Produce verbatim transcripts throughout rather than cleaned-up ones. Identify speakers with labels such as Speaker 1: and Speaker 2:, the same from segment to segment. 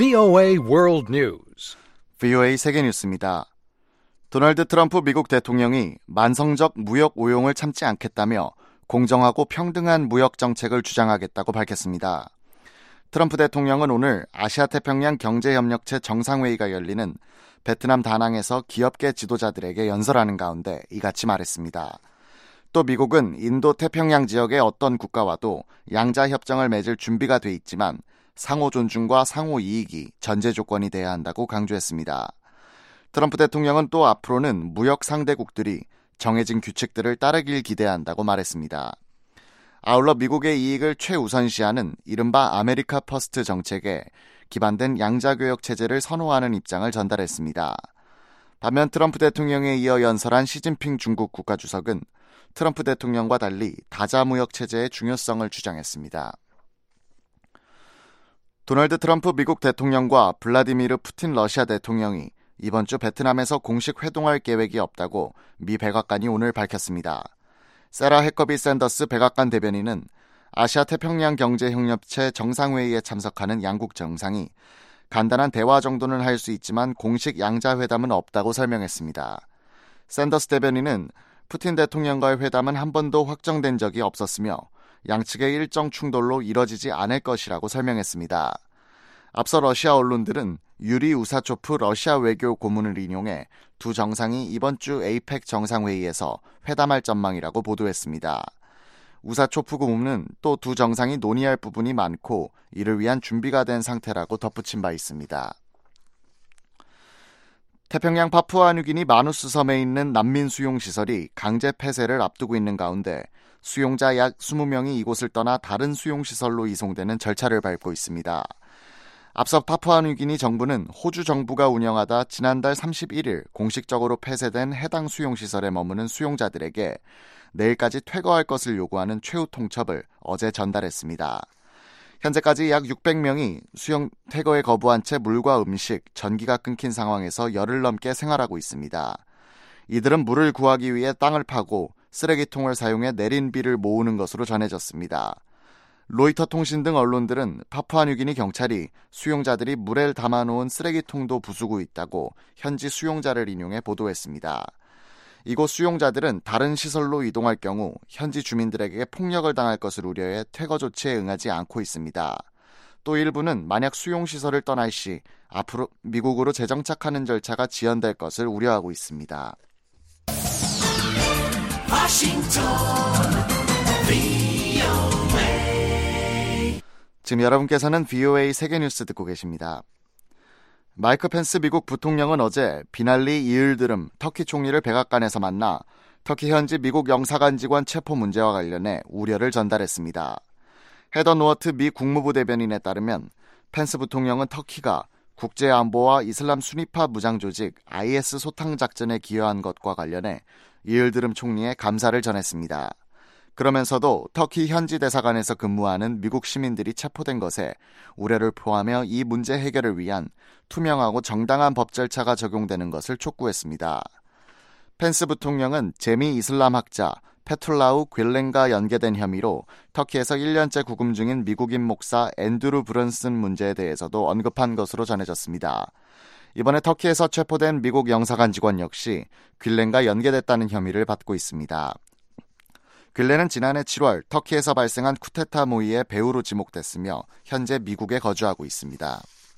Speaker 1: 브이오에이 World News.
Speaker 2: 브이오에이 세계뉴스입니다. 도널드 트럼프 미국 대통령이 만성적 무역 오용을 참지 않겠다며 공정하고 평등한 무역 정책을 주장하겠다고 밝혔습니다. 트럼프 대통령은 오늘 아시아태평양 경제협력체 정상회의가 열리는 베트남 다낭에서 기업계 지도자들에게 연설하는 가운데 이같이 말했습니다. 또 미국은 인도 태평양 지역의 어떤 국가와도 양자협정을 맺을 준비가 돼 있지만 상호 존중과 상호 이익이 전제 조건이 돼야 한다고 강조했습니다. 트럼프 대통령은 또 앞으로는 무역 상대국들이 정해진 규칙들을 따르길 기대한다고 말했습니다. 아울러 미국의 이익을 최우선시하는 이른바 아메리카 퍼스트 정책에 기반된 양자교역 체제를 선호하는 입장을 전달했습니다. 반면 트럼프 대통령에 이어 연설한 시진핑 중국 국가주석은 트럼프 대통령과 달리 다자무역 체제의 중요성을 주장했습니다. 도널드 트럼프 미국 대통령과 블라디미르 푸틴 러시아 대통령이 이번 주 베트남에서 공식 회동할 계획이 없다고 미 백악관이 오늘 밝혔습니다. 세라 해커비 샌더스 백악관 대변인은 아시아 태평양 경제협력체 정상회의에 참석하는 양국 정상이 간단한 대화 정도는 할 수 있지만 공식 양자회담은 없다고 설명했습니다. 샌더스 대변인은 푸틴 대통령과의 회담은 한 번도 확정된 적이 없었으며 양측의 일정 충돌로 이뤄지지 않을 것이라고 설명했습니다. 앞서 러시아 언론들은 유리 우사초프 러시아 외교 고문을 인용해 두 정상이 이번 주 에이펙 정상회의에서 회담할 전망이라고 보도했습니다. 우사초프 고문은 또 두 정상이 논의할 부분이 많고 이를 위한 준비가 된 상태라고 덧붙인 바 있습니다. 태평양 파푸아뉴기니 마누스 섬에 있는 난민 수용시설이 강제 폐쇄를 앞두고 있는 가운데 수용자 약 이십 명이 이곳을 떠나 다른 수용시설로 이송되는 절차를 밟고 있습니다. 앞서 파푸아뉴기니 정부는 호주 정부가 운영하다 지난달 삼십일 일 공식적으로 폐쇄된 해당 수용시설에 머무는 수용자들에게 내일까지 퇴거할 것을 요구하는 최후 통첩을 어제 전달했습니다. 현재까지 약 육백 명이 수용 퇴거에 거부한 채 물과 음식, 전기가 끊긴 상황에서 열흘 넘게 생활하고 있습니다. 이들은 물을 구하기 위해 땅을 파고 쓰레기통을 사용해 내린 비를 모으는 것으로 전해졌습니다. 로이터 통신 등 언론들은 파푸아뉴기니 경찰이 수용자들이 물에 담아놓은 쓰레기통도 부수고 있다고 현지 수용자를 인용해 보도했습니다. 이곳 수용자들은 다른 시설로 이동할 경우 현지 주민들에게 폭력을 당할 것을 우려해 퇴거 조치에 응하지 않고 있습니다. 또 일부는 만약 수용시설을 떠날 시 앞으로 미국으로 재정착하는 절차가 지연될 것을 우려하고 있습니다. 지금 여러분께서는 브이오에이 세계뉴스 듣고 계십니다. 마이크 펜스 미국 부통령은 어제 비날리 이을드름 터키 총리를 백악관에서 만나 터키 현지 미국 영사관 직원 체포 문제와 관련해 우려를 전달했습니다. 헤더 노어트 미 국무부 대변인에 따르면 펜스 부통령은 터키가 국제안보와 이슬람 순위파 무장조직 아이에스 소탕 작전에 기여한 것과 관련해 이을드름 총리에 감사를 전했습니다. 그러면서도 터키 현지 대사관에서 근무하는 미국 시민들이 체포된 것에 우려를 표하며 이 문제 해결을 위한 투명하고 정당한 법 절차가 적용되는 것을 촉구했습니다. 펜스 부통령은 재미 이슬람 학자 페툴라우 그렌과 연계된 혐의로 터키에서 일 년째 구금 중인 미국인 목사 앤드루 브런슨 문제에 대해서도 언급한 것으로 전해졌습니다. 이번에 터키에서 체포된 미국 영사관 직원 역시 그렌과 연계됐다는 혐의를 받고 있습니다. 그렌은 지난해 칠월 터키에서 발생한 쿠데타 모의의 배후로 지목됐으며 현재 미국에 거주하고 있습니다.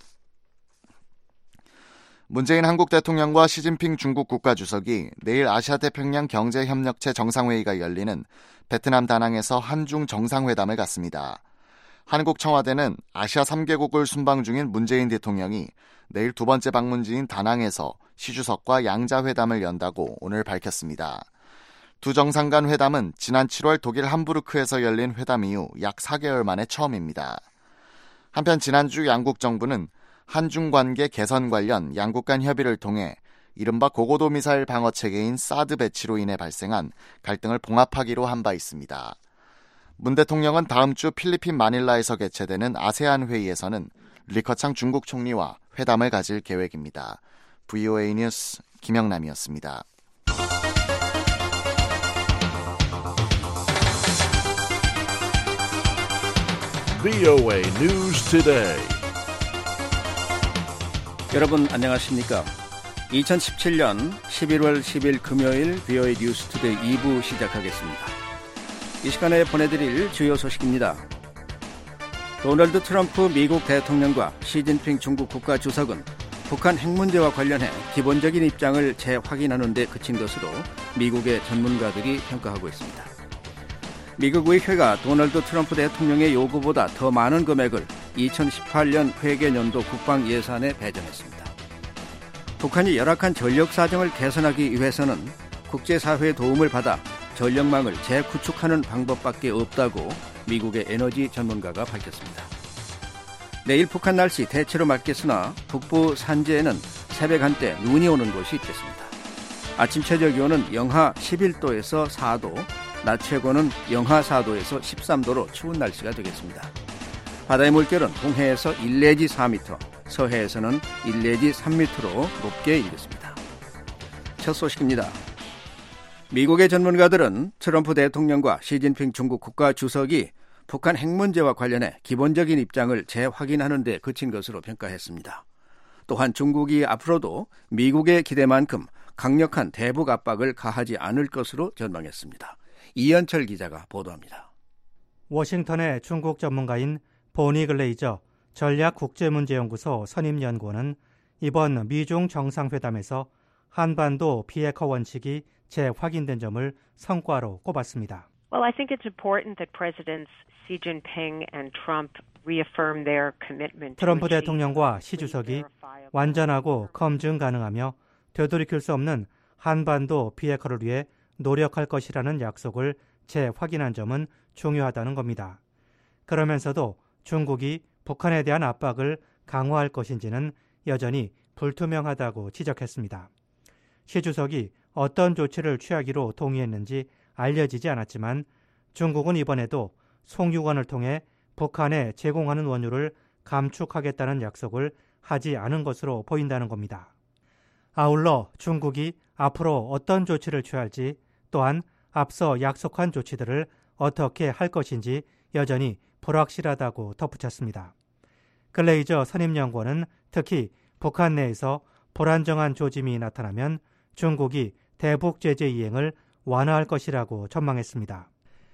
Speaker 2: 문재인 한국 대통령과 시진핑 중국 국가주석이 내일 아시아태평양 경제협력체 정상회의가 열리는 베트남 다낭에서 한중 정상회담을 갖습니다. 한국 청와대는 아시아 삼 개국을 순방 중인 문재인 대통령이 내일 두 번째 방문지인 다낭에서 시 주석과 양자회담을 연다고 오늘 밝혔습니다. 두 정상 간 회담은 지난 칠월 독일 함부르크에서 열린 회담 이후 약 사 개월 만에 처음입니다. 한편 지난주 양국 정부는 한중 관계 개선 관련 양국 간 협의를 통해 이른바 고고도 미사일 방어 체계인 사드 배치로 인해 발생한 갈등을 봉합하기로 한 바 있습니다. 문 대통령은 다음 주 필리핀 마닐라에서 개최되는 아세안 회의에서는 리커창 중국 총리와 회담을 가질 계획입니다. 브이오에이 뉴스 김영남이었습니다.
Speaker 3: 브이오에이 News Today. 여러분 안녕하십니까? 이천십칠년 십일월 십일 금요일 비오에이 뉴스투데이 이 부 시작하겠습니다. 이 시간에 보내드릴 주요 소식입니다. 도널드 트럼프 미국 대통령과 시진핑 중국 국가주석은 북한 핵 문제와 관련해 기본적인 입장을 재확인하는 데 그친 것으로 미국의 전문가들이 평가하고 있습니다. 미국 의회가 도널드 트럼프 대통령의 요구보다 더 많은 금액을 이천십팔년 회계연도 국방 예산에 배정했습니다. 북한이 열악한 전력 사정을 개선하기 위해서는 국제사회의 도움을 받아 전력망을 재구축하는 방법밖에 없다고 미국의 에너지 전문가가 밝혔습니다. 내일 북한 날씨 대체로 맑겠으나 북부 산지에는 새벽 한때 눈이 오는 곳이 있겠습니다. 아침 최저 기온은 영하 십일도에서 사도, 낮 최고는 영하 사도에서 십삼도로 추운 날씨가 되겠습니다. 바다의 물결은 동해에서 일 내지 사 미터, 서해에서는 일 내지 삼 미터로 높게 일겠습니다. 첫 소식입니다. 미국의 전문가들은 트럼프 대통령과 시진핑 중국 국가주석이 북한 핵 문제와 관련해 기본적인 입장을 재확인하는 데 그친 것으로 평가했습니다. 또한 중국이 앞으로도 미국의 기대만큼 강력한 대북 압박을 가하지 않을 것으로 전망했습니다. 이현철 기자가 보도합니다.
Speaker 4: 워싱턴의 중국 전문가인 보니 글레이저 전략국제문제연구소 선임연구원은 이번 미중 정상회담에서 한반도 비핵화 원칙이 재확인된 점을 성과로 꼽았습니다.
Speaker 5: Well, I think it's important that Presidents Xi Jinping and Trump reaffirm their commitment.
Speaker 4: 트럼프 대통령과 시 주석이 완전하고 검증 가능하며 되돌이킬 수 없는 한반도 비핵화를 위해 노력할 것이라는 약속을 재확인한 점은 중요하다는 겁니다. 그러면서도 중국이 북한에 대한 압박을 강화할 것인지는 여전히 불투명하다고 지적했습니다. 시 주석이 어떤 조치를 취하기로 동의했는지 알려지지 않았지만 중국은 이번에도 송유관을 통해 북한에 제공하는 원유를 감축하겠다는 약속을 하지 않은 것으로 보인다는 겁니다. 아울러 중국이 앞으로 어떤 조치를 취할지 또한 앞서 약속한 조치들을 어떻게 할 것인지 여전히 불확실하다고 덧붙였습니다. 글레이저 선임연구원은 특히 북한 내에서 불안정한 조짐이 나타나면 중국이 대북 제재 이행을 완화할 것이라고 전망했습니다.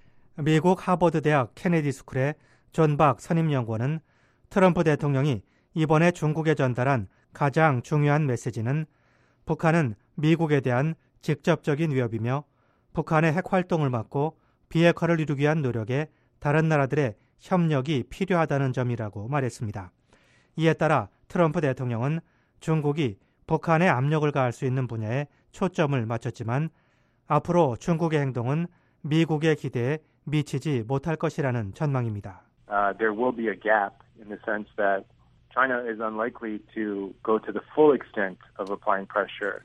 Speaker 4: 미국 하버드 대학 케네디 스쿨의 존 박 선임연구원은 트럼프 대통령이 이번에 중국에 전달한 가장 중요한 메시지는 북한은 미국에 대한 직접적인 위협이며 북한의 핵 활동을 막고 비핵화를 이루기 위한 노력에 다른 나라들의 협력이 필요하다는 점이라고 말했습니다. 이에 따라 트럼프 대통령은 중국이 북한에 압력을 가할 수 있는 분야에 초점을 맞췄지만 앞으로 중국의 행동은 미국의 기대에 미치지 못할 것이라는 전망입니다.
Speaker 6: Uh, there will be a gap in the sense that China is unlikely to go to the full extent of applying pressure.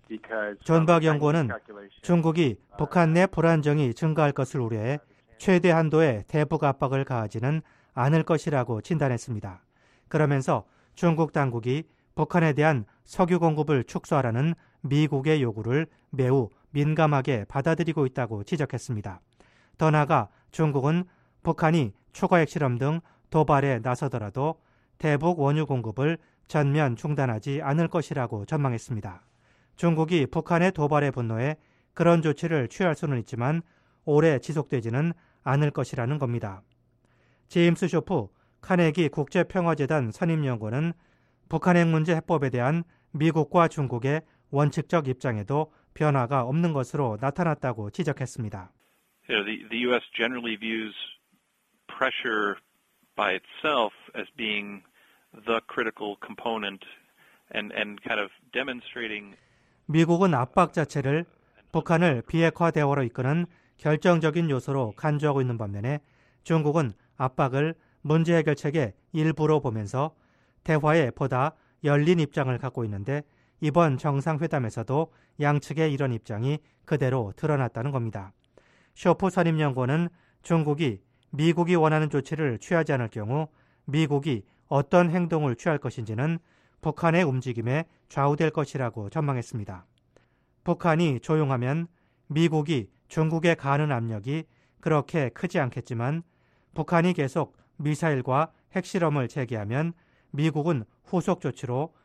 Speaker 4: 존 박 연구원은 중국이 북한 내 불안정이 증가할 것을 우려해 최대 한도의 대북 압박을 가하지는 않을 것이라고 진단했습니다. 그러면서 중국 당국이 북한에 대한 석유 공급을 축소하라는 미국의 요구를 매우 민감하게 받아들이고 있다고 지적했습니다. 더 나아가 중국은 북한이 추가 핵실험 등 도발에 나서더라도 대북 원유 공급을 전면 중단하지 않을 것이라고 전망했습니다. 중국이 북한의 도발에 분노해 그런 조치를 취할 수는 있지만 오래 지속되지는 않을 것이라는 겁니다. 제임스 쇼프 카네기 국제평화재단 선임연구원은 북한 핵 문제 해법에 대한 미국과 중국의 원칙적 입장에도 변화가 없는 것으로 나타났다고 지적했습니다.
Speaker 7: You know, the, the U S generally views pressure by itself as being the critical component and, and kind of demonstrating
Speaker 4: 미국은 압박 자체를 북한을 비핵화 대화로 이끄는 결정적인 요소로 간주하고 있는 반면에 중국은 압박을 문제 해결책의 일부로 보면서 대화에 보다 열린 입장을 갖고 있는데 이번 정상회담에서도 양측의 이런 입장이 그대로 드러났다는 겁니다. 쇼프 선임연구원은 중국이 미국이 원하는 조치를 취하지 않을 경우 미국이 어떤 행동을 취할 것인지는 북한의 움직임에 좌우될 것이라고 전망했습니다. 북한이 조용하면 미국이 중국에 가하는 압력이 그렇게 크지 않겠지만 북한이 계속 미사일과 핵실험을 재개하면 미국은 후속 조치로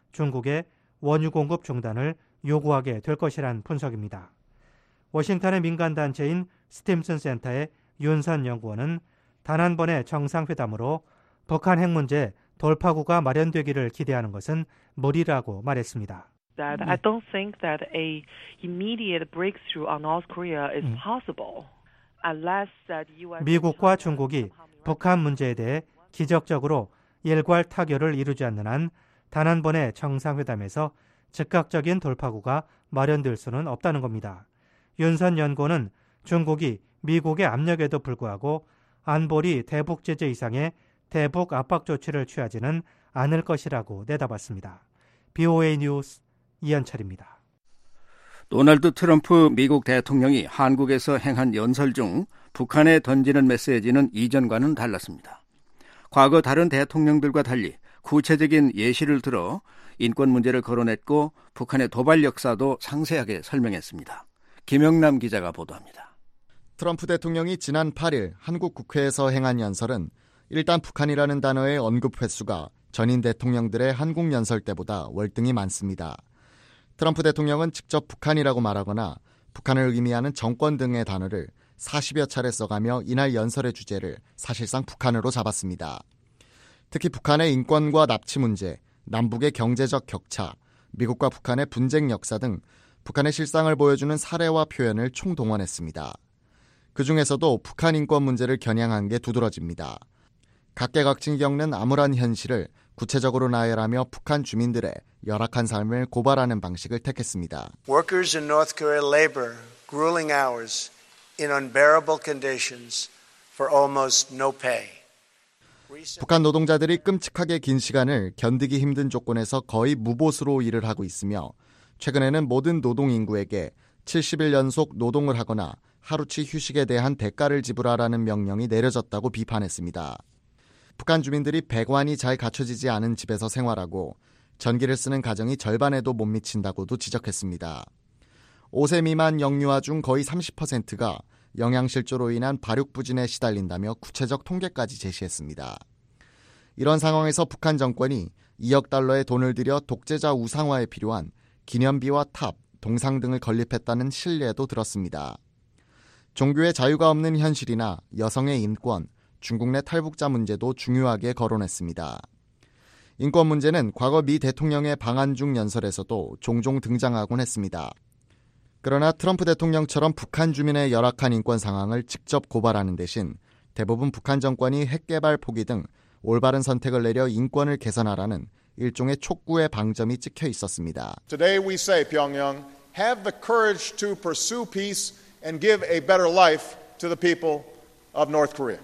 Speaker 4: 중국의 원유 공급 중단을 요구하게 될 것이란 분석입니다. 워싱턴의 민간단체인 스팀슨 센터의 윤선 연구원은 단 한 번의 정상회담으로 북한 핵 문제 돌파구가 마련되기를 기대하는 것은 무리라고 말했습니다.
Speaker 8: That I don't think that a immediate breakthrough on North Korea is possible unless that U S
Speaker 4: 미국과 중국이 북한 문제에 대해 기적적으로 일괄 타결을 이루지 않는 한 단 한 번의 정상회담에서 즉각적인 돌파구가 마련될 수는 없다는 겁니다. 윤선 연구원은 중국이 미국의 압력에도 불구하고 안보리 대북 제재 이상의 대북 압박 조치를 취하지는 않을 것이라고 내다봤습니다. 비오에이 뉴스 이현철입니다.
Speaker 3: 도널드 트럼프 미국 대통령이 한국에서 행한 연설 중 북한에 던지는 메시지는 이전과는 달랐습니다. 과거 다른 대통령들과 달리 구체적인 예시를 들어 인권 문제를 거론했고 북한의 도발 역사도 상세하게 설명했습니다. 김영남 기자가 보도합니다.
Speaker 2: 트럼프 대통령이 지난 팔 일 한국 국회에서 행한 연설은 일단 북한이라는 단어의 언급 횟수가 전임 대통령들의 한국 연설 때보다 월등히 많습니다. 트럼프 대통령은 직접 북한이라고 말하거나 북한을 의미하는 정권 등의 단어를 사십여 차례 써가며 이날 연설의 주제를 사실상 북한으로 잡았습니다. 특히 북한의 인권과 납치 문제, 남북의 경제적 격차, 미국과 북한의 분쟁 역사 등 북한의 실상을 보여주는 사례와 표현을 총동원했습니다. 그중에서도 북한 인권 문제를 겨냥한 게 두드러집니다. 각계각층이 겪는 암울한 현실을 구체적으로 나열하며 북한 주민들의 열악한 삶을 고발하는 방식을 택했습니다.
Speaker 9: Workers in North Korea labor grueling hours in unbearable conditions for almost no pay.
Speaker 2: 북한 노동자들이 끔찍하게 긴 시간을 견디기 힘든 조건에서 거의 무보수로 일을 하고 있으며 최근에는 모든 노동 인구에게 칠십 일 연속 노동을 하거나 하루치 휴식에 대한 대가를 지불하라는 명령이 내려졌다고 비판했습니다. 북한 주민들이 배관이 잘 갖춰지지 않은 집에서 생활하고 전기를 쓰는 가정이 절반에도 못 미친다고도 지적했습니다. 오 세 미만 영유아 중 거의 삼십 퍼센트가 영양실조로 인한 발육부진에 시달린다며 구체적 통계까지 제시했습니다. 이런 상황에서 북한 정권이 이억 달러의 돈을 들여 독재자 우상화에 필요한 기념비와 탑, 동상 등을 건립했다는 신뢰도 들었습니다. 종교의 자유가 없는 현실이나 여성의 인권, 중국 내 탈북자 문제도 중요하게 거론했습니다. 인권 문제는 과거 미 대통령의 방한 중 연설에서도 종종 등장하곤 했습니다. 그러나 트럼프 대통령처럼 북한 주민의 열악한 인권 상황을 직접 고발하는 대신 대부분 북한 정권이 핵개발 포기 등 올바른 선택을 내려 인권을 개선하라는 일종의 촉구의 방점이 찍혀 있었습니다.
Speaker 10: Today we say, Pyongyang, have the courage to pursue peace and give a better life to the people of North Korea.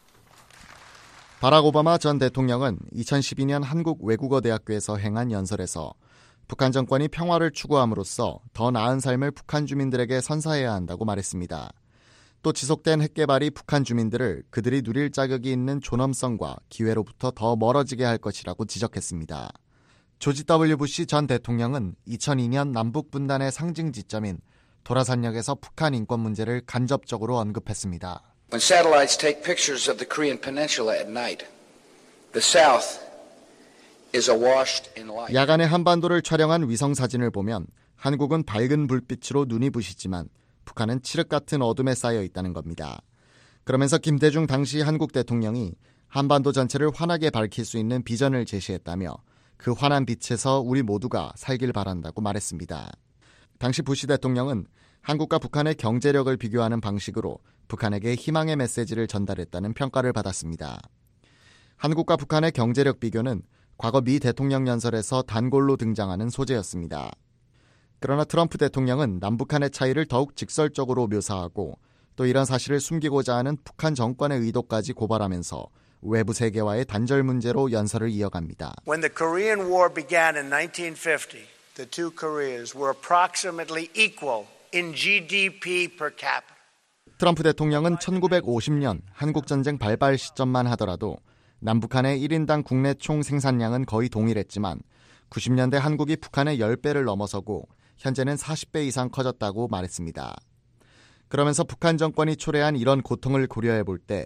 Speaker 2: 바락 오바마 전 대통령은 이천십이 년 한국 외국어대학교에서 행한 연설에서 북한 정권이 평화를 추구함으로써 더 나은 삶을 북한 주민들에게 선사해야 한다고 말했습니다. 또 지속된 핵개발이 북한 주민들을 그들이 누릴 자격이 있는 존엄성과 기회로부터 더 멀어지게 할 것이라고 지적했습니다. 조지 더블유 부시 전 대통령은 이천이 년 남북 분단의 상징 지점인 도라산역에서 북한 인권 문제를 간접적으로 언급했습니다.
Speaker 11: When satellites take pictures of the Korean Peninsula at night, the South is awashed in light.
Speaker 2: 야간에 한반도를 촬영한 위성 사진을 보면 한국은 밝은 불빛으로 눈이 부시지만 북한은 칠흑 같은 어둠에 쌓여 있다는 겁니다. 그러면서 김대중 당시 한국 대통령이 한반도 전체를 환하게 밝힐 수 있는 비전을 제시했다며 그 환한 빛에서 우리 모두가 살길 바란다고 말했습니다. 당시 부시 대통령은 한국과 북한의 경제력을 비교하는 방식으로 북한에게 희망의 메시지를 전달했다는 평가를 받았습니다. 한국과 북한의 경제력 비교는 과거 미 대통령 연설에서 단골로 등장하는 소재였습니다. 그러나 트럼프 대통령은 남북한의 차이를 더욱 직설적으로 묘사하고 또 이런 사실을 숨기고자 하는 북한 정권의 의도까지 고발하면서 외부 세계와의 단절 문제로 연설을 이어갑니다.
Speaker 9: When the Korean War began in nineteen fifty, the two Koreas were approximately equal in G D P per capita.
Speaker 2: 트럼프 대통령은 천구백오십 년 한국전쟁 발발 시점만 하더라도 남북한의 일 인당 국내 총 생산량은 거의 동일했지만 구십 년대 한국이 북한의 십 배를 넘어서고 현재는 사십 배 이상 커졌다고 말했습니다. 그러면서 북한 정권이 초래한 이런 고통을 고려해 볼 때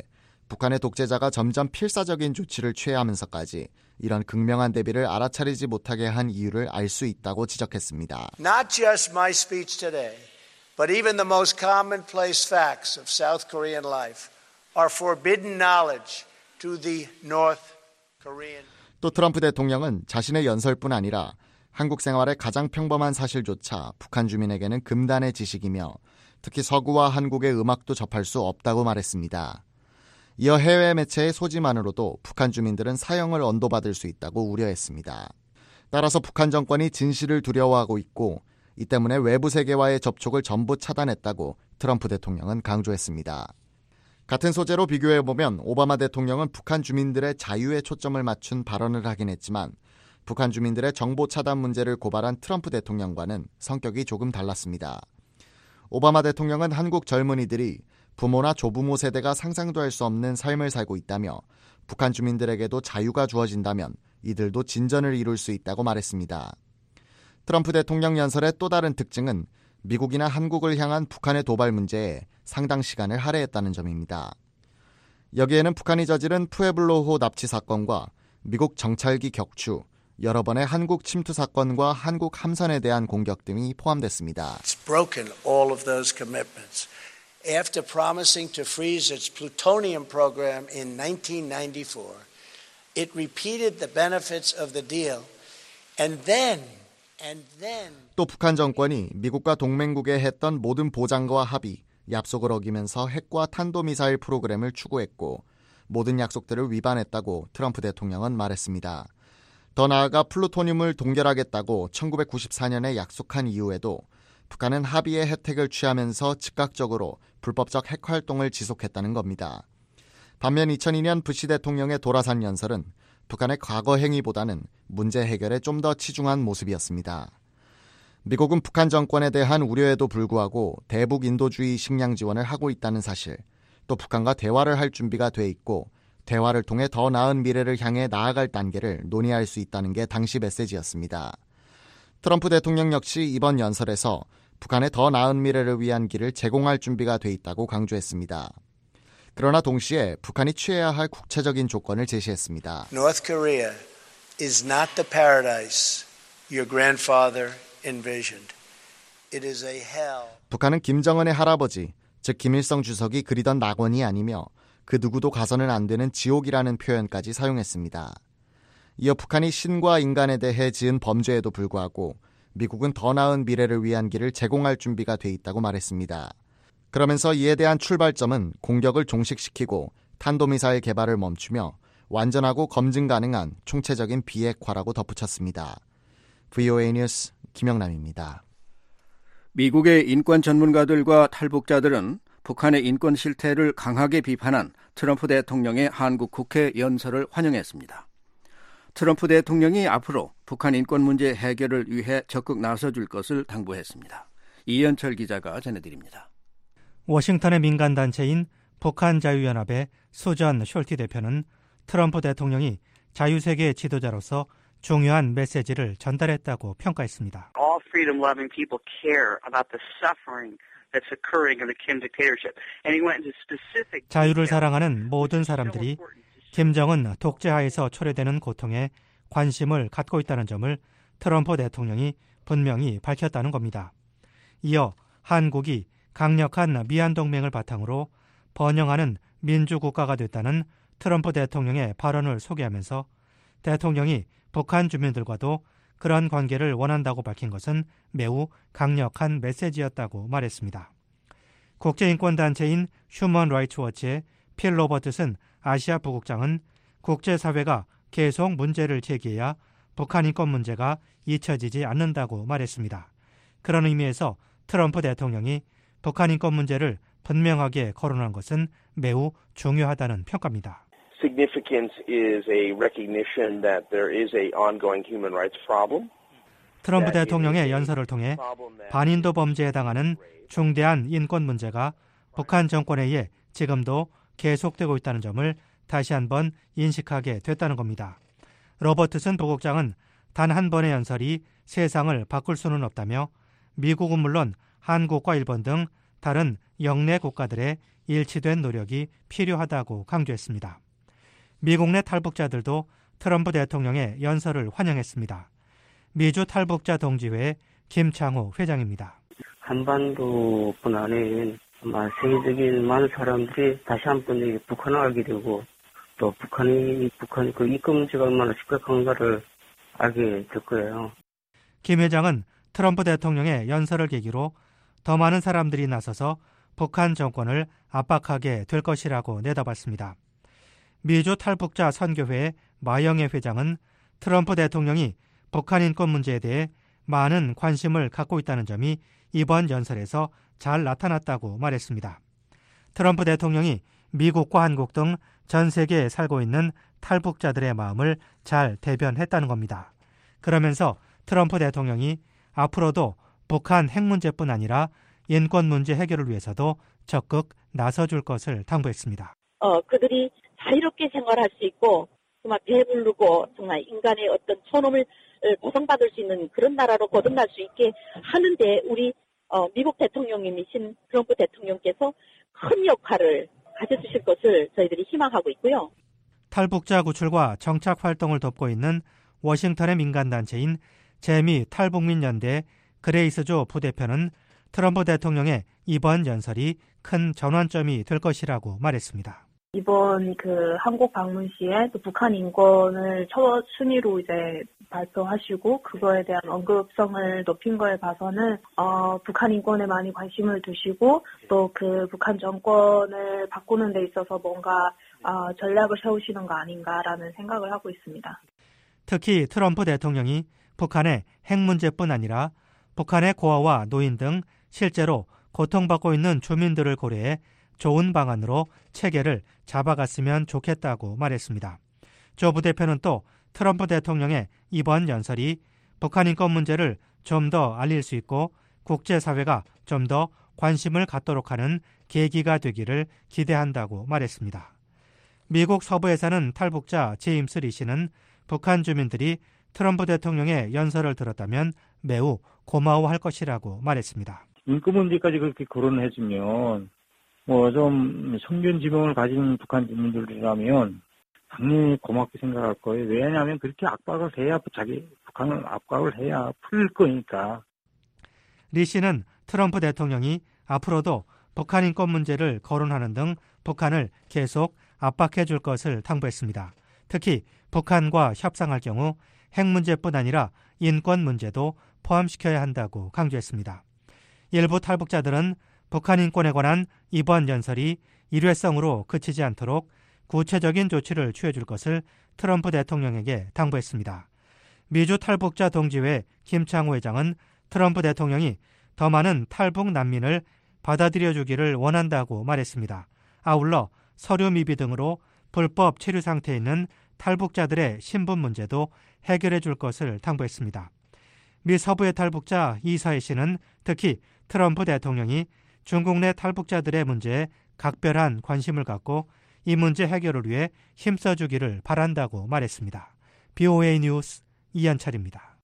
Speaker 2: 북한의 독재자가 점점 필사적인 조치를 취해야 하면서까지 이런 극명한 대비를 알아차리지 못하게 한 이유를 알 수 있다고 지적했습니다.
Speaker 9: Not just my speech today, but even the most commonplace facts of South Korean life are forbidden knowledge to the North Korean.
Speaker 2: 또 트럼프 대통령은 자신의 연설뿐 아니라 한국 생활의 가장 평범한 사실조차 북한 주민에게는 금단의 지식이며 특히 서구와 한국의 음악도 접할 수 없다고 말했습니다. 이어 해외 매체의 소지만으로도 북한 주민들은 사형을 언도받을 수 있다고 우려했습니다. 따라서 북한 정권이 진실을 두려워하고 있고 이 때문에 외부 세계와의 접촉을 전부 차단했다고 트럼프 대통령은 강조했습니다. 같은 소재로 비교해보면 오바마 대통령은 북한 주민들의 자유에 초점을 맞춘 발언을 하긴 했지만 북한 주민들의 정보 차단 문제를 고발한 트럼프 대통령과는 성격이 조금 달랐습니다. 오바마 대통령은 한국 젊은이들이 부모나 조부모 세대가 상상도 할 수 없는 삶을 살고 있다며 북한 주민들에게도 자유가 주어진다면 이들도 진전을 이룰 수 있다고 말했습니다. 트럼프 대통령 연설의 또 다른 특징은 미국이나 한국을 향한 북한의 도발 문제에 상당 시간을 할애했다는 점입니다. 여기에는 북한이 저지른 푸에블로호 납치 사건과 미국 정찰기 격추, 여러 번의 한국 침투 사건과 한국 함선에 대한 공격 등이 포함됐습니다.
Speaker 9: It's broken all of those commitments. After promising to freeze its plutonium program in nineteen ninety-four, it repeated the benefits of the deal, and then, and then.
Speaker 2: 또 북한 정권이 미국과 동맹국에 했던 모든 보장과 합의, 약속을 어기면서 핵과 탄도미사일 프로그램을 추구했고 모든 약속들을 위반했다고 트럼프 대통령은 말했습니다. 더 나아가 플루토늄을 동결하겠다고 천구백구십사 년에 약속한 이후에도 북한은 합의의 혜택을 취하면서 즉각적으로 불법적 핵 활동을 지속했다는 겁니다. 반면 이천이 년 부시 대통령의 도라산 연설은 북한의 과거 행위보다는 문제 해결에 좀 더 치중한 모습이었습니다. 미국은 북한 정권에 대한 우려에도 불구하고 대북 인도주의 식량 지원을 하고 있다는 사실, 또 북한과 대화를 할 준비가 돼 있고 대화를 통해 더 나은 미래를 향해 나아갈 단계를 논의할 수 있다는 게 당시 메시지였습니다. 트럼프 대통령 역시 이번 연설에서 북한의 더 나은 미래를 위한 길을 제공할 준비가 돼 있다고 강조했습니다. 그러나 동시에 북한이 취해야 할 국제적인 조건을 제시했습니다.
Speaker 9: North Korea is not the paradise your grandfather envisioned. It is a hell.
Speaker 2: 북한은 김정은의 할아버지, 즉 김일성 주석이 그리던 낙원이 아니며 그 누구도 가서는 안 되는 지옥이라는 표현까지 사용했습니다. 이어 북한이 신과 인간에 대해 지은 범죄에도 불구하고 미국은 더 나은 미래를 위한 길을 제공할 준비가 돼 있다고 말했습니다. 그러면서 이에 대한 출발점은 공격을 종식시키고 탄도미사일 개발을 멈추며 완전하고 검증 가능한 총체적인 비핵화라고 덧붙였습니다. 브이오에이 뉴스 김영남입니다.
Speaker 3: 미국의 인권 전문가들과 탈북자들은 북한의 인권 실태를 강하게 비판한 트럼프 대통령의 한국 국회 연설을 환영했습니다. 트럼프 대통령이 앞으로 북한 인권 문제 해결을 위해 적극 나서줄 것을 당부했습니다. 이현철 기자가 전해드립니다.
Speaker 4: 워싱턴의 민간단체인 북한자유연합의 수전 숄티 대표는 트럼프 대통령이 자유세계 지도자로서 중요한 메시지를 전달했다고 평가했습니다.
Speaker 12: All freedom-loving people care about the suffering that's occurring in the Kim dictatorship. And he went into specific
Speaker 4: 자유를 사랑하는 모든 사람들이 김정은 독재하에서 초래되는 고통에 관심을 갖고 있다는 점을 트럼프 대통령이 분명히 밝혔다는 겁니다. 이어 한국이 강력한 미한 동맹을 바탕으로 번영하는 민주국가가 됐다는 트럼프 대통령의 발언을 소개하면서 대통령이 북한 주민들과도 그런 관계를 원한다고 밝힌 것은 매우 강력한 메시지였다고 말했습니다. 국제인권단체인 휴먼 라이츠 워치의 필 로버트슨 아시아 부국장은 국제사회가 계속 문제를 제기해야 북한 인권 문제가 잊혀지지 않는다고 말했습니다. 그런 의미에서 트럼프 대통령이 북한 인권 문제를 분명하게 거론한 것은 매우 중요하다는 평가입니다.
Speaker 13: Significance is a recognition that there is a ongoing human rights problem.
Speaker 4: 트럼프 대통령의 연설을 통해 반인도 범죄에 해당하는 중대한 인권 문제가 북한 정권에 의해 지금도 계속되고 있다는 점을 다시 한번 인식하게 됐다는 겁니다. 로버트슨 부국장은 단 한 번의 연설이 세상을 바꿀 수는 없다며 미국은 물론 한국과 일본 등 다른 영내 국가들의 일치된 노력이 필요하다고 강조했습니다. 미국 내 탈북자들도 트럼프 대통령의 연설을 환영했습니다. 미주 탈북자 동지회 김창호 회장입니다.
Speaker 14: 한반도뿐 아닌 아마 세계적인 많은 사람들이 다시 한번 북한을 알게 되고 또 북한이 북한 그 입금지가 얼마나 심각한가를 알게 될 거예요.
Speaker 4: 김 회장은 트럼프 대통령의 연설을 계기로 더 많은 사람들이 나서서 북한 정권을 압박하게 될 것이라고 내다봤습니다. 미주 탈북자 선교회 마영애 회장은 트럼프 대통령이 북한 인권 문제에 대해 많은 관심을 갖고 있다는 점이 이번 연설에서 잘 나타났다고 말했습니다. 트럼프 대통령이 미국과 한국 등 전 세계에 살고 있는 탈북자들의 마음을 잘 대변했다는 겁니다. 그러면서 트럼프 대통령이 앞으로도 북한 핵 문제뿐 아니라 인권 문제 해결을 위해서도 적극 나서줄 것을 당부했습니다.
Speaker 15: 어, 그들이 자유롭게 생활할 수 있고 정말 배부르고 정말 인간의 어떤 존엄을 보상받을 수 있는 그런 나라로 거듭날 수 있게 하는데 우리 어, 미국 대통령님이신 트럼프 대통령께서 큰 역할을 가져주실 것을 저희들이 희망하고 있고요.
Speaker 4: 탈북자 구출과 정착 활동을 돕고 있는 워싱턴의 민간단체인 재미 탈북민연대 그레이스조 부대표는 트럼프 대통령의 이번 연설이 큰 전환점이 될 것이라고 말했습니다.
Speaker 16: 이번 그 한국 방문 시에 또 북한 인권을 첫 순위로 이제 발표하시고 그거에 대한 언급성을 높인 거에 봐서는 어, 북한 인권에 많이 관심을 두시고 또 그 북한 정권을 바꾸는 데 있어서 뭔가 어, 전략을 세우시는 거 아닌가라는 생각을 하고 있습니다.
Speaker 4: 특히 트럼프 대통령이 북한의 핵 문제뿐 아니라 북한의 고아와 노인 등 실제로 고통받고 있는 주민들을 고려해 좋은 방안으로 체계를 잡아갔으면 좋겠다고 말했습니다. 조 부대표는 또 트럼프 대통령의 이번 연설이 북한 인권 문제를 좀 더 알릴 수 있고 국제사회가 좀 더 관심을 갖도록 하는 계기가 되기를 기대한다고 말했습니다. 미국 서부에 사는 탈북자 제임스 리 씨는 북한 주민들이 트럼프 대통령의 연설을 들었다면 매우 고마워할 것이라고 말했습니다.
Speaker 17: 인권 문제까지 그렇게 거론을 해주면 뭐 좀 성견 지명을 가진 북한 주민들이라면 당연히 고맙게 생각할 거예요. 왜냐하면 그렇게 압박을 해야 자기 북한을 압박을 해야 풀릴 거니까.
Speaker 4: 리 씨는 트럼프 대통령이 앞으로도 북한 인권 문제를 거론하는 등 북한을 계속 압박해 줄 것을 당부했습니다. 특히 북한과 협상할 경우 핵 문제뿐 아니라 인권 문제도 포함시켜야 한다고 강조했습니다. 일부 탈북자들은 북한 인권에 관한 이번 연설이 일회성으로 그치지 않도록 구체적인 조치를 취해줄 것을 트럼프 대통령에게 당부했습니다. 미주 탈북자 동지회 김창호 회장은 트럼프 대통령이 더 많은 탈북 난민을 받아들여주기를 원한다고 말했습니다. 아울러 서류 미비 등으로 불법 체류 상태에 있는 탈북자들의 신분 문제도 해결해 줄 것을 당부했습니다. 미 서부의 탈북자 이서혜 씨는 특히 트럼프 대통령이 중국 내 탈북자들의 문제에 각별한 관심을 갖고 이 문제 해결을 위해 힘써주기를 바란다고 말했습니다. 비오에이 뉴스 이현철입니다.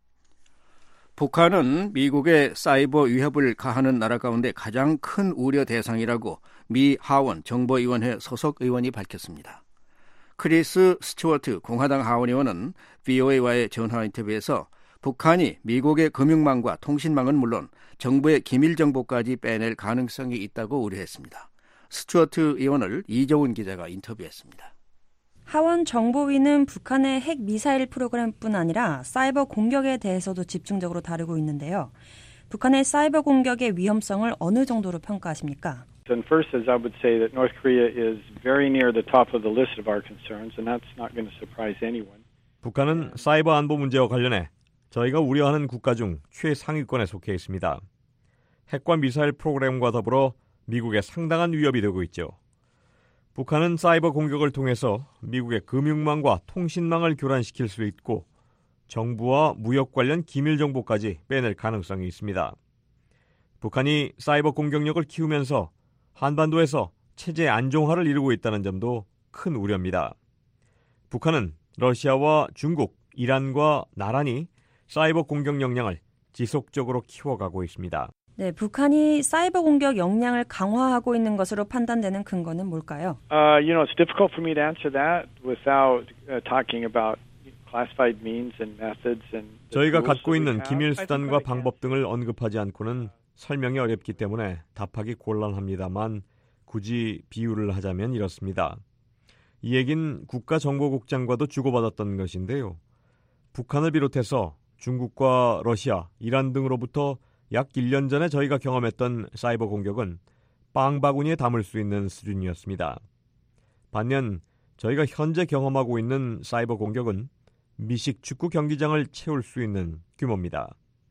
Speaker 3: 북한은 미국의 사이버 위협을 가하는 나라 가운데 가장 큰 우려 대상이라고 미 하원 정보위원회 소속 의원이 밝혔습니다. 크리스 스튜어트 공화당 하원 의원은 브이오에이와의 전화 인터뷰에서 북한이 미국의 금융망과 통신망은 물론 정부의 기밀 정보까지 빼낼 가능성이 있다고 우려했습니다. 스튜어트 의원을 이종훈 기자가 인터뷰했습니다.
Speaker 18: 하원 정보위는 북한의 핵 미사일 프로그램뿐 아니라 사이버 공격에 대해서도 집중적으로 다루고 있는데요. 북한의 사이버 공격의 위험성을 어느 정도로 평가하십니까?
Speaker 19: And first, as I would say that North Korea is very near the top of the list of our concerns, and that's not going to surprise anyone.
Speaker 20: 북한은 사이버 안보 문제와 관련해 저희가 우려하는 국가 중 최상위권에 속해 있습니다. 핵과 미사일 프로그램과 더불어 미국에 상당한 위협이 되고 있죠. 북한은 사이버 공격을 통해서 미국의 금융망과 통신망을 교란시킬 수 있고 정부와 무역 관련 기밀 정보까지 빼낼 가능성이 있습니다. 북한이 사이버 공격력을 키우면서 한반도에서 체제 안정화를 이루고 있다는 점도 큰 우려입니다. 북한은 러시아와 중국, 이란과 나란히 사이버 공격 역량을 지속적으로 키워가고 있습니다.
Speaker 18: 네, 북한이 사이버 공격 역량을 강화하고 있는 것으로 판단되는 근거는 뭘까요?
Speaker 19: Uh, you know, it's difficult for me to answer that without uh, talking about classified means and methods and
Speaker 20: 저희가 갖고 있는 기밀 수단과 방법 등을 언급하지 않고는 설명이 어렵기 때문에 답하기 곤란합니다만 굳이 비유를 하자면 이렇습니다. 이 얘긴 국가정보국장과도 주고받았던 것인데요. 북한을 비롯해서 중국과 러시아, 이란 등으로부터 약 일 년 전에 저희가 경험했던 사이버 공격은 빵 바구니에 담을 수 있는 수준이었습니다. 반면 저희가 현재 경험하고 있는 사이버 공격은 미식 축구 경기장을 채울 수 있는 규모입니다.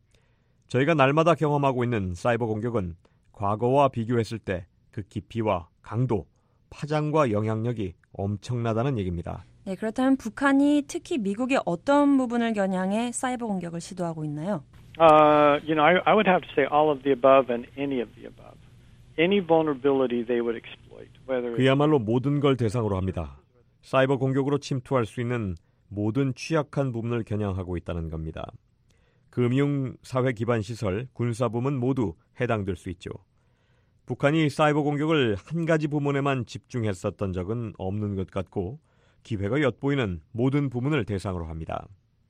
Speaker 20: 저희가 날마다 경험하고 있는 사이버 공격은 과거와 비교했을 때 그 깊이와 강도, 파장과 영향력이 엄청나다는 얘기입니다.
Speaker 18: 네, 그렇다면 북한이 특히 미국의 어떤 부분을 겨냥해 사이버 공격을 시도하고 있나요?
Speaker 19: Uh, you know, I, I would have to say all of the above and any of the above. Any vulnerability they would exploit, whether
Speaker 20: 그야말로 모든 걸 대상으로 합니다. 사이버 공격으로 침투할 수 있는 모든 취약한 부분을 겨냥하고 있다는 겁니다. 금융, 사회 기반 시설, 군사 부문 모두 해당될 수 있죠. 북한이 사이버 공격을 한 가지 부문에만 집중했었던 적은 없는 것 같고 기회가 엿보이는 모든 부문을 대상으로 합니다.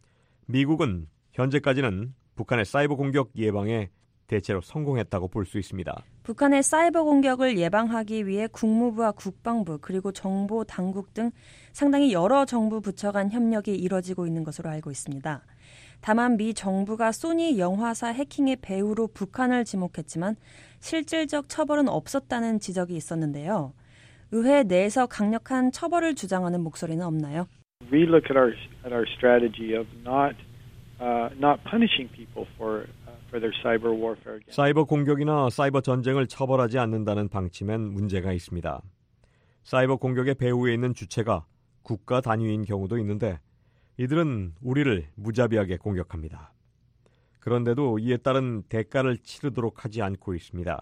Speaker 20: 미국은 현재까지는 북한의 사이버 공격 예방에 대체로 성공했다고 볼 수 있습니다.
Speaker 18: 북한의 사이버 공격을 예방하기 위해 국무부와 국방부 그리고 정보 당국 등 상당히 여러 정부 부처 간 협력이 이뤄지고 있는 것으로 알고 있습니다. 다만 미 정부가 소니 영화사 해킹의 배후로 북한을 지목했지만 실질적 처벌은 없었다는 지적이 있었는데요. 의회 내에서 강력한 처벌을 주장하는 목소리는 없나요?
Speaker 19: We look at our at our strategy of not uh, not punishing people for uh, for their cyber warfare.
Speaker 20: 사이버 공격이나 사이버 전쟁을 처벌하지 않는다는 방침엔 문제가 있습니다. 사이버 공격의 배후에 있는 주체가 국가 단위인 경우도 있는데 이들은 우리를 무자비하게 공격합니다. 그런데도 이에 따른 대가를 치르도록 하지 않고 있습니다.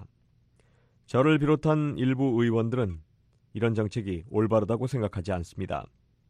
Speaker 20: 저를 비롯한 일부 의원들은 이런 정책이 올바르다고 생각하지 않습니다.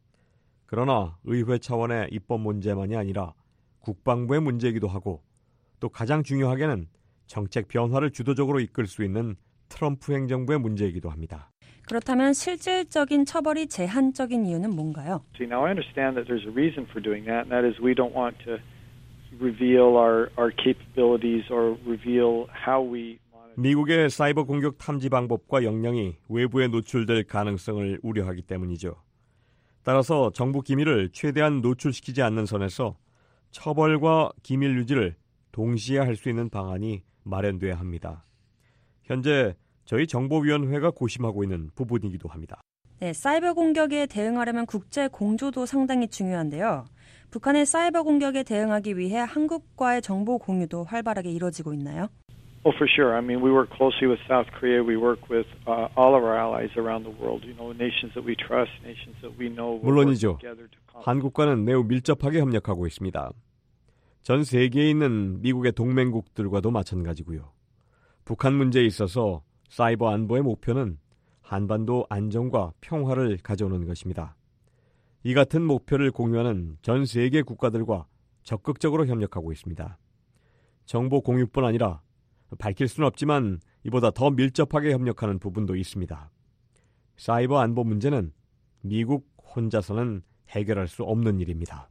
Speaker 20: 그러나 의회 차원의 입법 문제만이 아니라 국방부의 문제이기도 하고 또 가장 중요하게는 정책 변화를 주도적으로 이끌 수 있는 트럼프 행정부의 문제이기도 합니다.
Speaker 18: 그렇다면 실질적인 처벌이 제한적인 이유는 뭔가요?
Speaker 19: See, now I understand that there's a reason for doing that, and that is we don't want to reveal our our capabilities or reveal how we
Speaker 20: 미국의 사이버 공격 탐지 방법과 역량이 외부에 노출될 가능성을 우려하기 때문이죠. 따라서 정부 기밀을 최대한 노출시키지 않는 선에서 처벌과 기밀 유지를 동시에 할 수 있는 방안이 마련돼야 합니다. 현재 저희 정보위원회가 고심하고 있는 부분이기도 합니다.
Speaker 18: 네, 사이버 공격에 대응하려면 국제 공조도 상당히 중요한데요. 북한의 사이버 공격에 대응하기 위해 한국과의 정보 공유도 활발하게 이루어지고 있나요?
Speaker 19: Well, for sure. I mean, we work closely with South Korea. We work with uh, all of our allies around the world. You know, nations that we trust, nations that we know.
Speaker 20: 물론이죠. 한국과는 매우 밀접하게 협력하고 있습니다. 전 세계에 있는 미국의 동맹국들과도 마찬가지고요. 북한 문제에 있어서 사이버 안보의 목표는 한반도 안정과 평화를 가져오는 것입니다. 이 같은 목표를 공유하는 전 세계 국가들과 적극적으로 협력하고 있습니다. 정보 공유뿐 아니라 밝힐 수는 없지만 이보다 더 밀접하게 협력하는 부분도 있습니다. 사이버 안보 문제는 미국 혼자서는 해결할 수 없는 일입니다.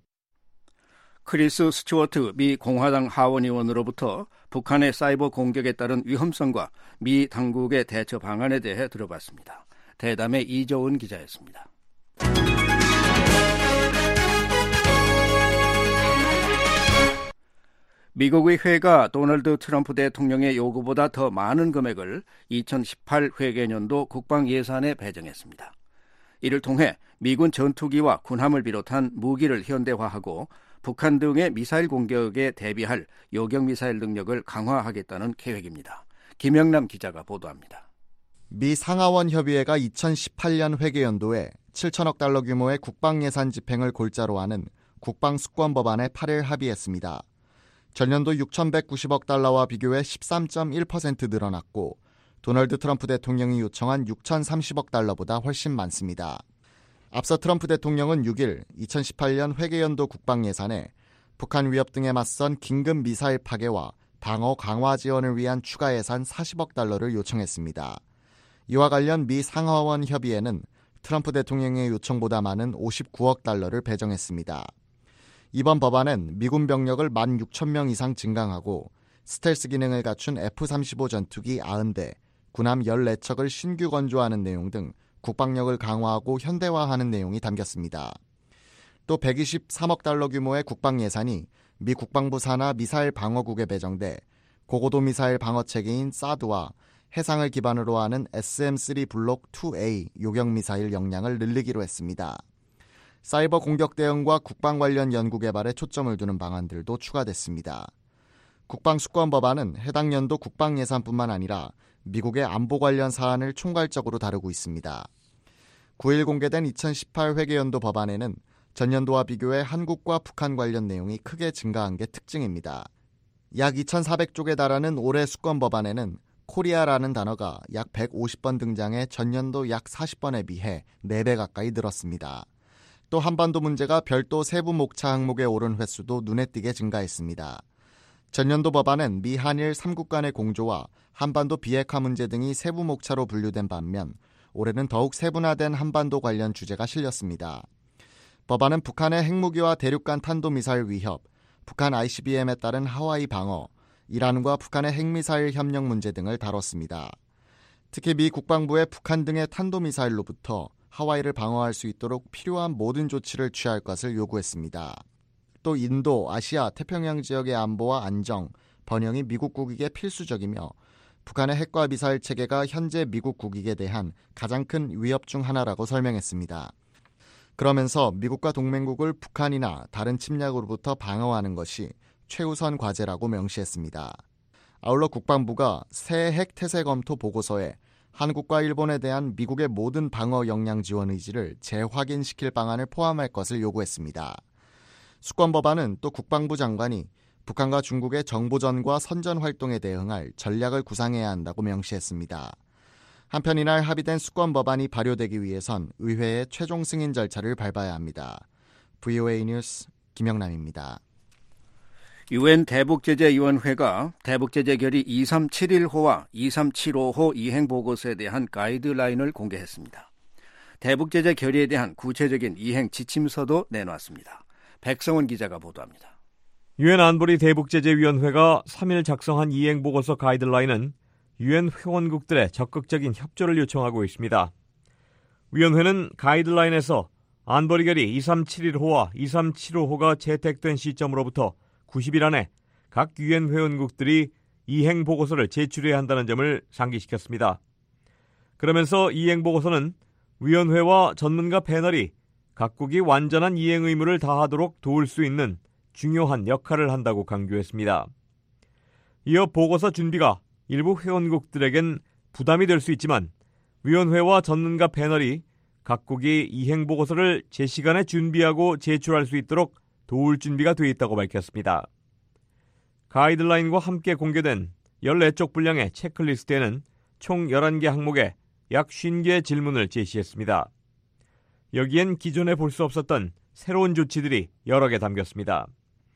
Speaker 3: 크리스 스튜어트 미 공화당 하원 의원으로부터 북한의 사이버 공격에 따른 위험성과 미 당국의 대처 방안에 대해 들어봤습니다. 대담의 이조은 기자였습니다. 미국 의회가 도널드 트럼프 대통령의 요구보다 더 많은 금액을 이천십팔 회계년도 국방 예산에 배정했습니다. 이를 통해 미군 전투기와 군함을 비롯한 무기를 현대화하고 북한 등의 미사일 공격에 대비할 요격 미사일 능력을 강화하겠다는 계획입니다. 김영남 기자가 보도합니다.
Speaker 2: 미 상하원 협의회가 이천십팔 년 회계연도에 칠천억 달러 규모의 국방 예산 집행을 골자로 하는 국방 수권 법안에 팔 일 합의했습니다. 전년도 육천백구십억 달러와 비교해 십삼 점 일 퍼센트 늘어났고 도널드 트럼프 대통령이 요청한 육천삼십억 달러보다 훨씬 많습니다. 앞서 트럼프 대통령은 육 일 이천십팔 년 회계연도 국방 예산에 북한 위협 등에 맞선 긴급 미사일 파괴와 방어 강화 지원을 위한 추가 예산 사십억 달러를 요청했습니다. 이와 관련 미 상하원 협의회는 트럼프 대통령의 요청보다 많은 오십구억 달러를 배정했습니다. 이번 법안은 미군 병력을 만 육천 명 이상 증강하고 스텔스 기능을 갖춘 에프 삼십오 전투기 구십 대, 군함 열네 척을 신규 건조하는 내용 등 국방력을 강화하고 현대화하는 내용이 담겼습니다. 또 백이십삼억 달러 규모의 국방 예산이 미 국방부 산하 미사일 방어국에 배정돼 고고도 미사일 방어 체계인 사드와 해상을 기반으로 하는 에스엠 쓰리 블록 투 에이 요격 미사일 역량을 늘리기로 했습니다. 사이버 공격 대응과 국방 관련 연구 개발에 초점을 두는 방안들도 추가됐습니다. 국방 수권 법안은 해당 연도 국방 예산뿐만 아니라 미국의 안보 관련 사안을 총괄적으로 다루고 있습니다. 구일 공개된 이천십팔 회계연도 법안에는 전년도와 비교해 한국과 북한 관련 내용이 크게 증가한 게 특징입니다. 약 이천사백 쪽에 달하는 올해 수권 법안에는 코리아라는 단어가 약 백오십 번 등장해 전년도 약 사십 번에 비해 네 배 가까이 늘었습니다. 또 한반도 문제가 별도 세부 목차 항목에 오른 횟수도 눈에 띄게 증가했습니다. 전년도 법안은 미 한일 삼 국 간의 공조와 한반도 비핵화 문제 등이 세부 목차로 분류된 반면 올해는 더욱 세분화된 한반도 관련 주제가 실렸습니다. 법안은 북한의 핵무기와 대륙간 탄도미사일 위협, 북한 아이씨비엠에 따른 하와이 방어, 이란과 북한의 핵미사일 협력 문제 등을 다뤘습니다. 특히 미 국방부의 북한 등의 탄도미사일로부터 하와이를 방어할 수 있도록 필요한 모든 조치를 취할 것을 요구했습니다. 또 인도, 아시아, 태평양 지역의 안보와 안정, 번영이 미국 국익에 필수적이며 북한의 핵과 미사일 체계가 현재 미국 국익에 대한 가장 큰 위협 중 하나라고 설명했습니다. 그러면서 미국과 동맹국을 북한이나 다른 침략으로부터 방어하는 것이 최우선 과제라고 명시했습니다. 아울러 국방부가 새 핵 태세 검토 보고서에 한국과 일본에 대한 미국의 모든 방어 역량 지원 의지를 재확인시킬 방안을 포함할 것을 요구했습니다. 수권 법안은 또 국방부 장관이 북한과 중국의 정보전과 선전 활동에 대응할 전략을 구상해야 한다고 명시했습니다. 한편 이날 합의된 수권 법안이 발효되기 위해선 의회의 최종 승인 절차를 밟아야 합니다. 브이오에이 뉴스 김영남입니다.
Speaker 3: 유엔 대북제재위원회가 대북제재 결의 이삼칠일 호와 이삼칠오 호 이행보고서에 대한 가이드라인을 공개했습니다. 대북제재 결의에 대한 구체적인 이행 지침서도 내놓았습니다. 백성원 기자가 보도합니다.
Speaker 20: 유엔 안보리 대북제재위원회가 삼 일 작성한 이행보고서 가이드라인은 유엔 회원국들의 적극적인 협조를 요청하고 있습니다. 위원회는 가이드라인에서 안보리 결의 이삼칠일 호와 이삼칠오 호가 채택된 시점으로부터 구십 일 안에 각 유엔 회원국들이 이행 보고서를 제출해야 한다는 점을 상기시켰습니다. 그러면서 이행 보고서는 위원회와 전문가 패널이 각국이 완전한 이행 의무를 다하도록 도울 수 있는 중요한 역할을 한다고 강조했습니다. 이어 보고서 준비가 일부 회원국들에겐 부담이 될 수 있지만 위원회와 전문가 패널이 각국이 이행 보고서를 제 시간에 준비하고 제출할 수 있도록 도울 준비가 돼 있다고 밝혔습니다. 가이드라인과 함께 공개된 열네 쪽 분량의 체크리스트에는 총 열한 개 항목에 약 오십 개의 질문을 제시했습니다. 여기엔 기존에 볼 수 없었던 새로운 조치들이 여러 개 담겼습니다.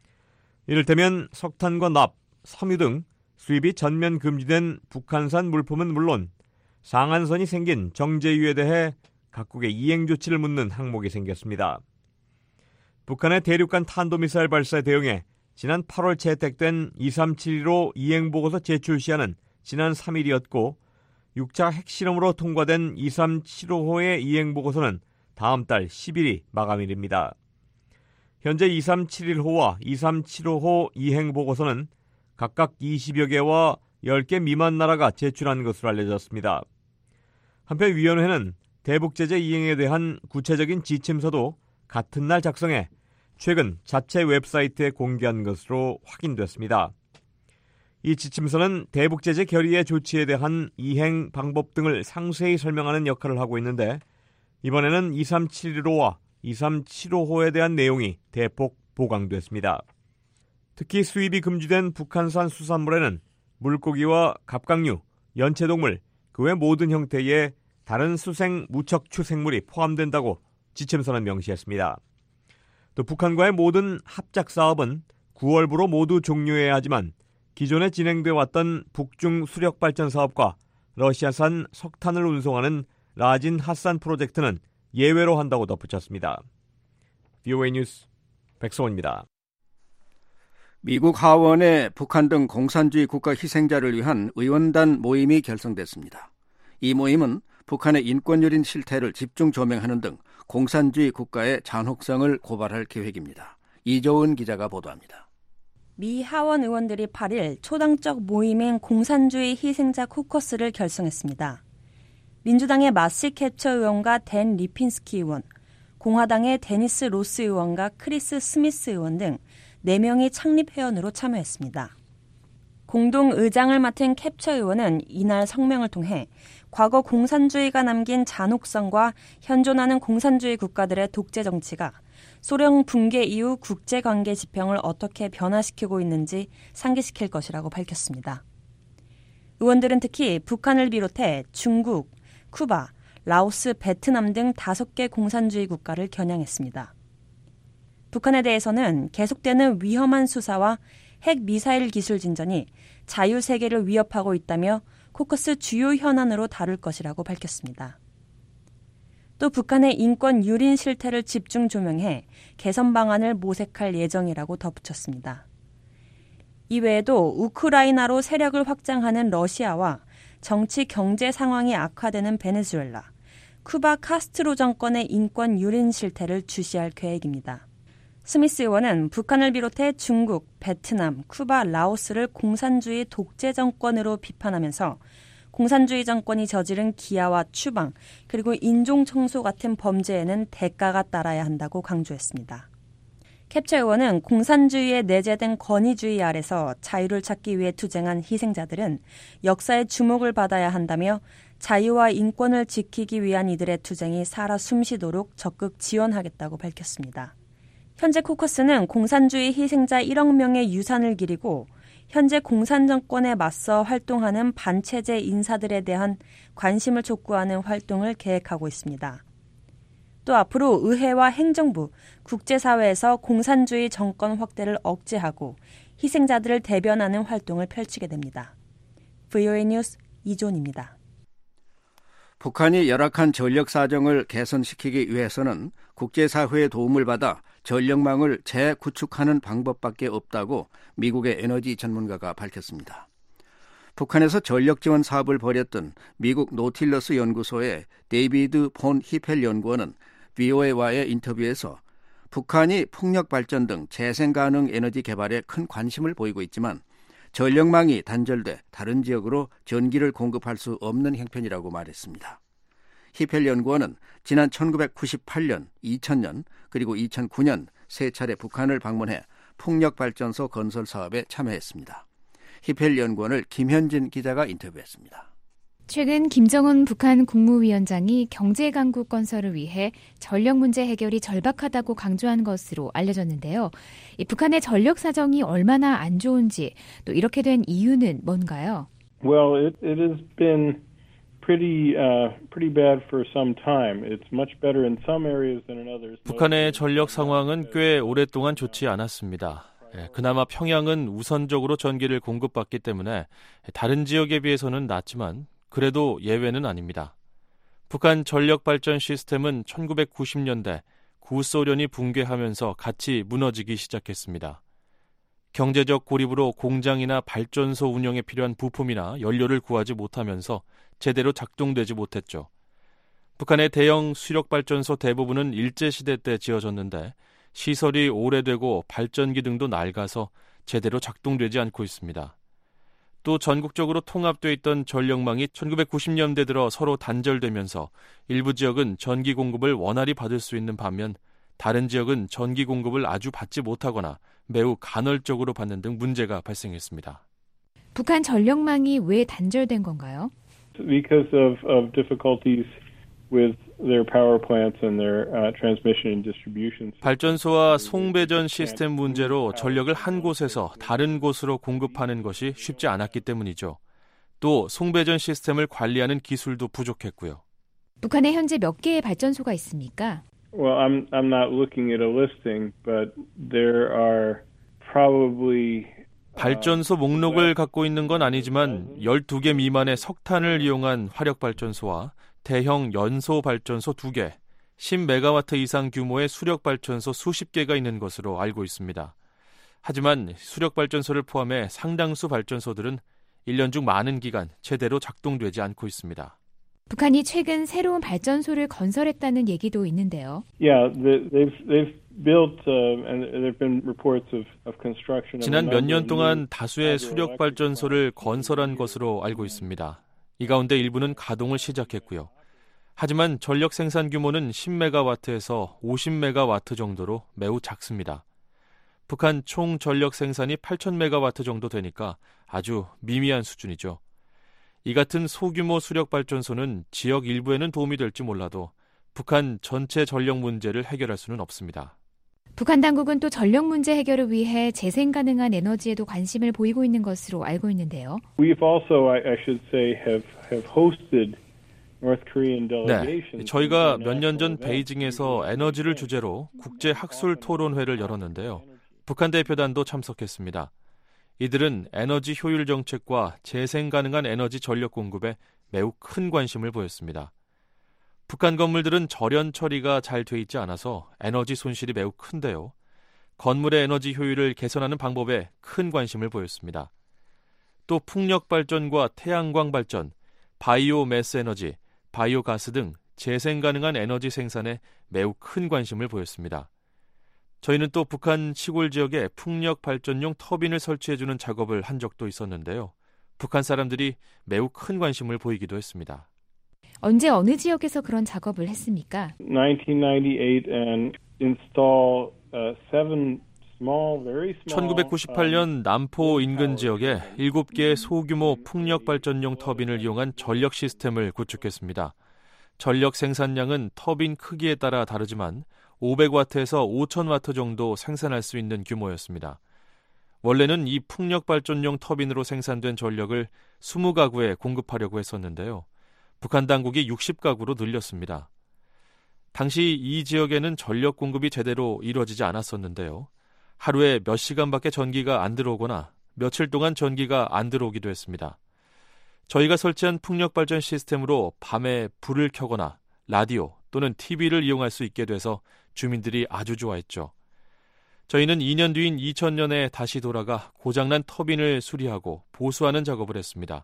Speaker 20: 이를테면 석탄과 납, 섬유 등 수입이 전면 금지된 북한산 물품은 물론 상한선이 생긴 정제유에 대해 각국의 이행 조치를 묻는 항목이 생겼습니다. 북한의 대륙간 탄도미사일 발사에 대응해 지난 팔월 채택된 이삼칠일 호 이행보고서 제출 시한은 지난 삼 일이었고 육 차 핵실험으로 통과된 이삼칠오 호의 이행보고서는 다음 달 십 일이 마감일입니다. 현재 이삼칠일 호와 이삼칠오 호 이행보고서는 각각 이십여 개와 열 개 미만 나라가 제출한 것으로 알려졌습니다. 한편 위원회는 대북제재 이행에 대한 구체적인 지침서도 같은 날 작성해 최근 자체 웹사이트에 공개한 것으로 확인됐습니다. 이 지침서는 대북제재 결의의 조치에 대한 이행 방법 등을 상세히 설명하는 역할을 하고 있는데 이번에는 이삼칠일 호와 이삼칠오 호에 대한 내용이 대폭 보강됐습니다. 특히 수입이 금지된 북한산 수산물에는 물고기와 갑각류, 연체동물, 그 외 모든 형태의 다른 수생 무척추 생물이 포함된다고 지침서는 명시했습니다. 또 북한과의 모든 합작 사업은 구월부로 모두 종료해야 하지만 기존에 진행돼 왔던 북중 수력 발전 사업과 러시아산 석탄을 운송하는 라진 핫산 프로젝트는 예외로 한다고 덧붙였습니다. 브이오에이 뉴스 백성원입니다.
Speaker 3: 미국 하원에 북한 등 공산주의 국가 희생자를 위한 의원단 모임이 결성됐습니다. 이 모임은 북한의 인권유린 실태를 집중 조명하는 등 공산주의 국가의 잔혹성을 고발할 계획입니다. 이조은 기자가 보도합니다.
Speaker 18: 미 하원 의원들이 팔 일 초당적 모임인 공산주의 희생자 코커스를 결성했습니다. 민주당의 마시 캡처 의원과 댄 리핀스키 의원, 공화당의 데니스 로스 의원과 크리스 스미스 의원 등 네 명이 창립 회원으로 참여했습니다. 공동 의장을 맡은 캡처 의원은 이날 성명을 통해 과거 공산주의가 남긴 잔혹성과 현존하는 공산주의 국가들의 독재 정치가 소련 붕괴 이후 국제관계 지평을 어떻게 변화시키고 있는지 상기시킬 것이라고 밝혔습니다. 의원들은 특히 북한을 비롯해 중국, 쿠바, 라오스, 베트남 등 다섯 개 공산주의 국가를 겨냥했습니다. 북한에 대해서는 계속되는 위험한 수사와 핵 미사일 기술 진전이 자유세계를 위협하고 있다며 코커스 주요 현안으로 다룰 것이라고 밝혔습니다. 또 북한의 인권 유린 실태를 집중 조명해 개선 방안을 모색할 예정이라고 덧붙였습니다. 이외에도 우크라이나로 세력을 확장하는 러시아와 정치 경제 상황이 악화되는 베네수엘라, 쿠바 카스트로 정권의 인권 유린 실태를 주시할 계획입니다. 스미스 의원은 북한을 비롯해 중국, 베트남, 쿠바, 라오스를 공산주의 독재 정권으로 비판하면서 공산주의 정권이 저지른 기아와 추방, 그리고 인종청소 같은 범죄에는 대가가 따라야 한다고 강조했습니다. 캡처 의원은 공산주의에 내재된 권위주의 아래서 자유를 찾기 위해 투쟁한 희생자들은 역사의 주목을 받아야 한다며 자유와 인권을 지키기 위한 이들의 투쟁이 살아 숨쉬도록 적극 지원하겠다고 밝혔습니다. 현재 코커스는 공산주의 희생자 일억 명의 유산을 기리고 현재 공산 정권에 맞서 활동하는 반체제 인사들에 대한 관심을 촉구하는 활동을 계획하고 있습니다. 또 앞으로 의회와 행정부, 국제사회에서 공산주의 정권 확대를 억제하고 희생자들을 대변하는 활동을 펼치게 됩니다. 브이오에이 뉴스 이존입니다.
Speaker 3: 북한이 열악한 전력 사정을 개선시키기 위해서는 국제사회의 도움을 받아 전력망을 재구축하는 방법밖에 없다고 미국의 에너지 전문가가 밝혔습니다. 북한에서 전력 지원 사업을 벌였던 미국 노틸러스 연구소의 데이비드 폰 히펠 연구원은 브이오에이와의 인터뷰에서 북한이 풍력 발전 등 재생 가능 에너지 개발에 큰 관심을 보이고 있지만 전력망이 단절돼 다른 지역으로 전기를 공급할 수 없는 형편이라고 말했습니다. 히펠 연구원은 지난 천구백구십팔 년, 이천 년, 그리고 이천구 년 세 차례 북한을 방문해 풍력발전소 건설 사업에 참여했습니다. 히펠 연구원을 김현진 기자가 인터뷰했습니다.
Speaker 21: 최근 김정은 북한 국무위원장이 경제강국 건설을 위해 전력 문제 해결이 절박하다고 강조한 것으로 알려졌는데요. 이 북한의 전력 사정이 얼마나 안 좋은지 또 이렇게 된 이유는 뭔가요?
Speaker 19: Well, it, it has been pretty uh, pretty bad for some time. It's much better in some areas than in others.
Speaker 22: 북한의 전력 상황은 꽤 오랫동안 좋지 않았습니다. 예, 그나마 평양은 우선적으로 전기를 공급받기 때문에 다른 지역에 비해서는 낫지만 그래도 예외는 아닙니다. 북한 전력 발전 시스템은 천구백구십 년대 구소련이 붕괴하면서 같이 무너지기 시작했습니다. 경제적 고립으로 공장이나 발전소 운영에 필요한 부품이나 연료를 구하지 못하면서 제대로 작동되지 못했죠. 북한의 대형 수력발전소 대부분은 일제시대 때 지어졌는데 시설이 오래되고 발전기 등도 낡아서 제대로 작동되지 않고 있습니다. 또 전국적으로 통합되어 있던 전력망이 천구백구십 년대 들어 서로 단절되면서 일부 지역은 전기 공급을 원활히 받을 수 있는 반면 다른 지역은 전기 공급을 아주 받지 못하거나 매우 간헐적으로 받는 등 문제가 발생했습니다.
Speaker 21: 북한 전력망이 왜 단절된 건가요?
Speaker 19: Because of, of difficulties with their power plants and their uh, transmission and distribution.
Speaker 22: 발전소와 송배전 시스템 문제로 전력을 한 곳에서 다른 곳으로 공급하는 것이 쉽지 않았기 때문이죠. 또 송배전 시스템을 관리하는 기술도 부족했고요.
Speaker 21: 북한에 현재 몇 개의 발전소가 있습니까?
Speaker 19: Well, I'm I'm not looking at a listing, but there are probably
Speaker 22: 발전소 목록을 갖고 있는 건 아니지만 열두 개 미만의 석탄을 이용한 화력발전소와 대형 연소 발전소 두 개, 십 메가와트 이상 규모의 수력발전소 수십 개가 있는 것으로 알고 있습니다. 하지만 수력발전소를 포함해 상당수 발전소들은 일 년 중 많은 기간 제대로 작동되지 않고 있습니다.
Speaker 21: 북한이 최근 새로운 발전소를 건설했다는 얘기도 있는데요.
Speaker 1: Yeah, they've they've built uh, and there've been reports of of construction.
Speaker 22: 지난 몇 년 동안 다수의 수력 발전소를 건설한 것으로 알고 있습니다. 이 가운데 일부는 가동을 시작했고요. 하지만 전력 생산 규모는 십 메가와트에서 오십 메가와트 정도로 매우 작습니다. 북한 총 전력 생산이 팔천 메가와트 정도 되니까 아주 미미한 수준이죠. 이 같은 소규모 수력 발전소는 지역 일부에는 도움이 될지 몰라도 북한 전체 전력 문제를 해결할 수는 없습니다.
Speaker 21: 북한 당국은 또 전력 문제 해결을 위해 재생 가능한 에너지에도 관심을 보이고 있는 것으로 알고 있는데요.
Speaker 1: We've also, I should say, have have hosted North Korean delegations.
Speaker 22: 네, 저희가 몇 년 전 베이징에서 에너지를 주제로 국제 학술 토론회를 열었는데요. 북한 대표단도 참석했습니다. 이들은 에너지 효율 정책과 재생 가능한 에너지 전력 공급에 매우 큰 관심을 보였습니다. 북한 건물들은 절연 처리가 잘 돼 있지 않아서 에너지 손실이 매우 큰데요. 건물의 에너지 효율을 개선하는 방법에 큰 관심을 보였습니다. 또 풍력 발전과 태양광 발전, 바이오 매스 에너지, 바이오 가스 등 재생 가능한 에너지 생산에 매우 큰 관심을 보였습니다. 저희는 또 북한 시골 지역에 풍력 발전용 터빈을 설치해주는 작업을 한 적도 있었는데요. 북한 사람들이 매우 큰 관심을 보이기도 했습니다.
Speaker 21: 언제 어느 지역에서 그런 작업을 했습니까?
Speaker 1: nineteen ninety-eight and install uh, seven small, very small.
Speaker 22: 천구백구십팔 년 남포 인근 지역에 일곱 개의 소규모 풍력 발전용 터빈을 이용한 전력 시스템을 구축했습니다. 전력 생산량은 터빈 크기에 따라 다르지만 오백 와트에서 오천 와트 정도 생산할 수 있는 규모였습니다. 원래는 이 풍력 발전용 터빈으로 생산된 전력을 이십 가구에 공급하려고 했었는데요. 북한 당국이 육십 가구로 늘렸습니다. 당시 이 지역에는 전력 공급이 제대로 이루어지지 않았었는데요. 하루에 몇 시간밖에 전기가 안 들어오거나 며칠 동안 전기가 안 들어오기도 했습니다. 저희가 설치한 풍력 발전 시스템으로 밤에 불을 켜거나 라디오 또는 티비를 이용할 수 있게 돼서 주민들이 아주 좋아했죠. 저희는 이 년 뒤인 이천 년에 다시 돌아가 고장난 터빈을 수리하고 보수하는 작업을 했습니다.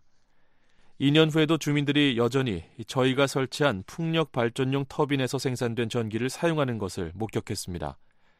Speaker 22: 이 년 후에도 주민들이 여전히 저희가 설치한 풍력 발전용 터빈에서 생산된 전기를 사용하는 것을 목격했습니다.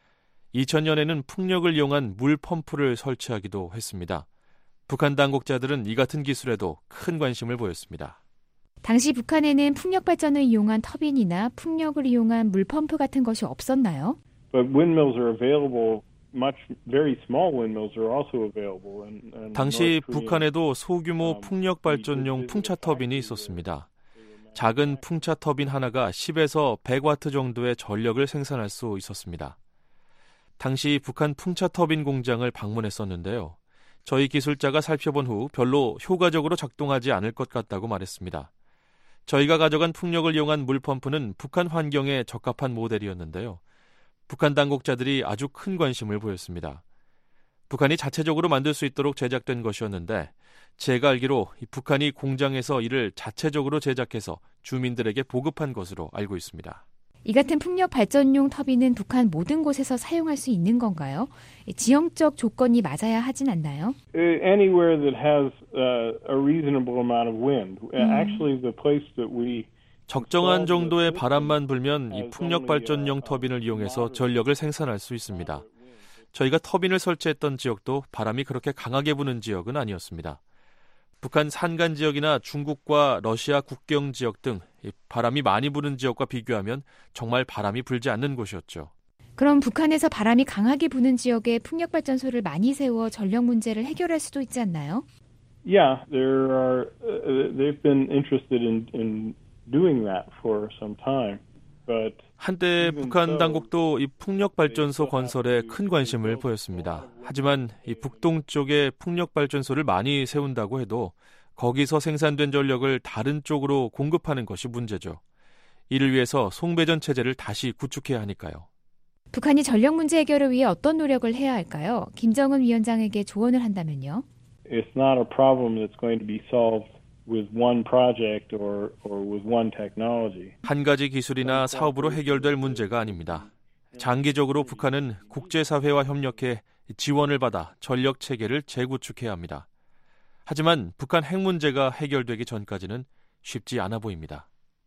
Speaker 22: 이천 년에는 풍력을 이용한 물 펌프를 설치하기도 했습니다. 북한 당국자들은 이 같은 기술에도 큰 관심을 보였습니다.
Speaker 21: 당시 북한에는 풍력 발전을 이용한 터빈이나 풍력을 이용한 물펌프 같은 것이 없었나요?
Speaker 1: But windmills are available. Much very small windmills are also available. And, and
Speaker 22: 당시 북한에도 소규모 풍력 발전용 풍차 터빈이 있었습니다. 작은 풍차 터빈 하나가 십에서 백 와트 정도의 전력을 생산할 수 있었습니다. 당시 북한 풍차 터빈 공장을 방문했었는데요. 저희 기술자가 살펴본 후 별로 효과적으로 작동하지 않을 것 같다고 말했습니다. 저희가 가져간 풍력을 이용한 물펌프는 북한 환경에 적합한 모델이었는데요. 북한 당국자들이 아주 큰 관심을 보였습니다. 북한이 자체적으로 만들 수 있도록 제작된 것이었는데 제가 알기로 이 북한이 공장에서 이를 자체적으로 제작해서 주민들에게 보급한 것으로 알고 있습니다.
Speaker 21: 이 같은 풍력 발전용 터빈은 북한 모든 곳에서 사용할 수 있는 건가요? 지형적 조건이 맞아야 하진 않나요?
Speaker 1: Anywhere that has uh, a reasonable amount of wind.
Speaker 21: 음.
Speaker 1: Actually, the place that we
Speaker 22: 적정한 정도의 바람만 불면 이 풍력 발전용 터빈을 이용해서 전력을 생산할 수 있습니다. 저희가 터빈을 설치했던 지역도 바람이 그렇게 강하게 부는 지역은 아니었습니다. 북한 산간 지역이나 중국과 러시아 국경 지역 등 바람이 많이 부는 지역과 비교하면 정말 바람이 불지 않는 곳이었죠.
Speaker 21: 그럼 북한에서 바람이 강하게 부는 지역에 풍력발전소를 많이 세워 전력 문제를 해결할 수도 있지 않나요?
Speaker 1: Yeah, there are. Uh, they've been interested in, in doing that for some time. But
Speaker 22: 한때 북한 당국도 이 풍력 발전소 건설에 큰 관심을 보였습니다. 하지만 이 북동쪽에 풍력 발전소를 많이 세운다고 해도 거기서 생산된 전력을 다른 쪽으로 공급하는 것이 문제죠. 이를 위해서 송배전 체제를 다시 구축해야 하니까요.
Speaker 21: 북한이 전력 문제 해결을 위해 어떤 노력을 해야 할까요? 김정은 위원장에게 조언을 한다면요.
Speaker 1: It's not a problem that's going to be solved with one project or or with one technology.
Speaker 22: 한 가지 기술이나 사업으로 해결될 문제가 아닙니다. 장기적으로 북한은 국제사회와 협력해 지원을 받아 전력 체계를 재구축해야 합니다. 하지만 북한 핵 문제가 해결되기 전까지는 쉽지 않아 보입니다.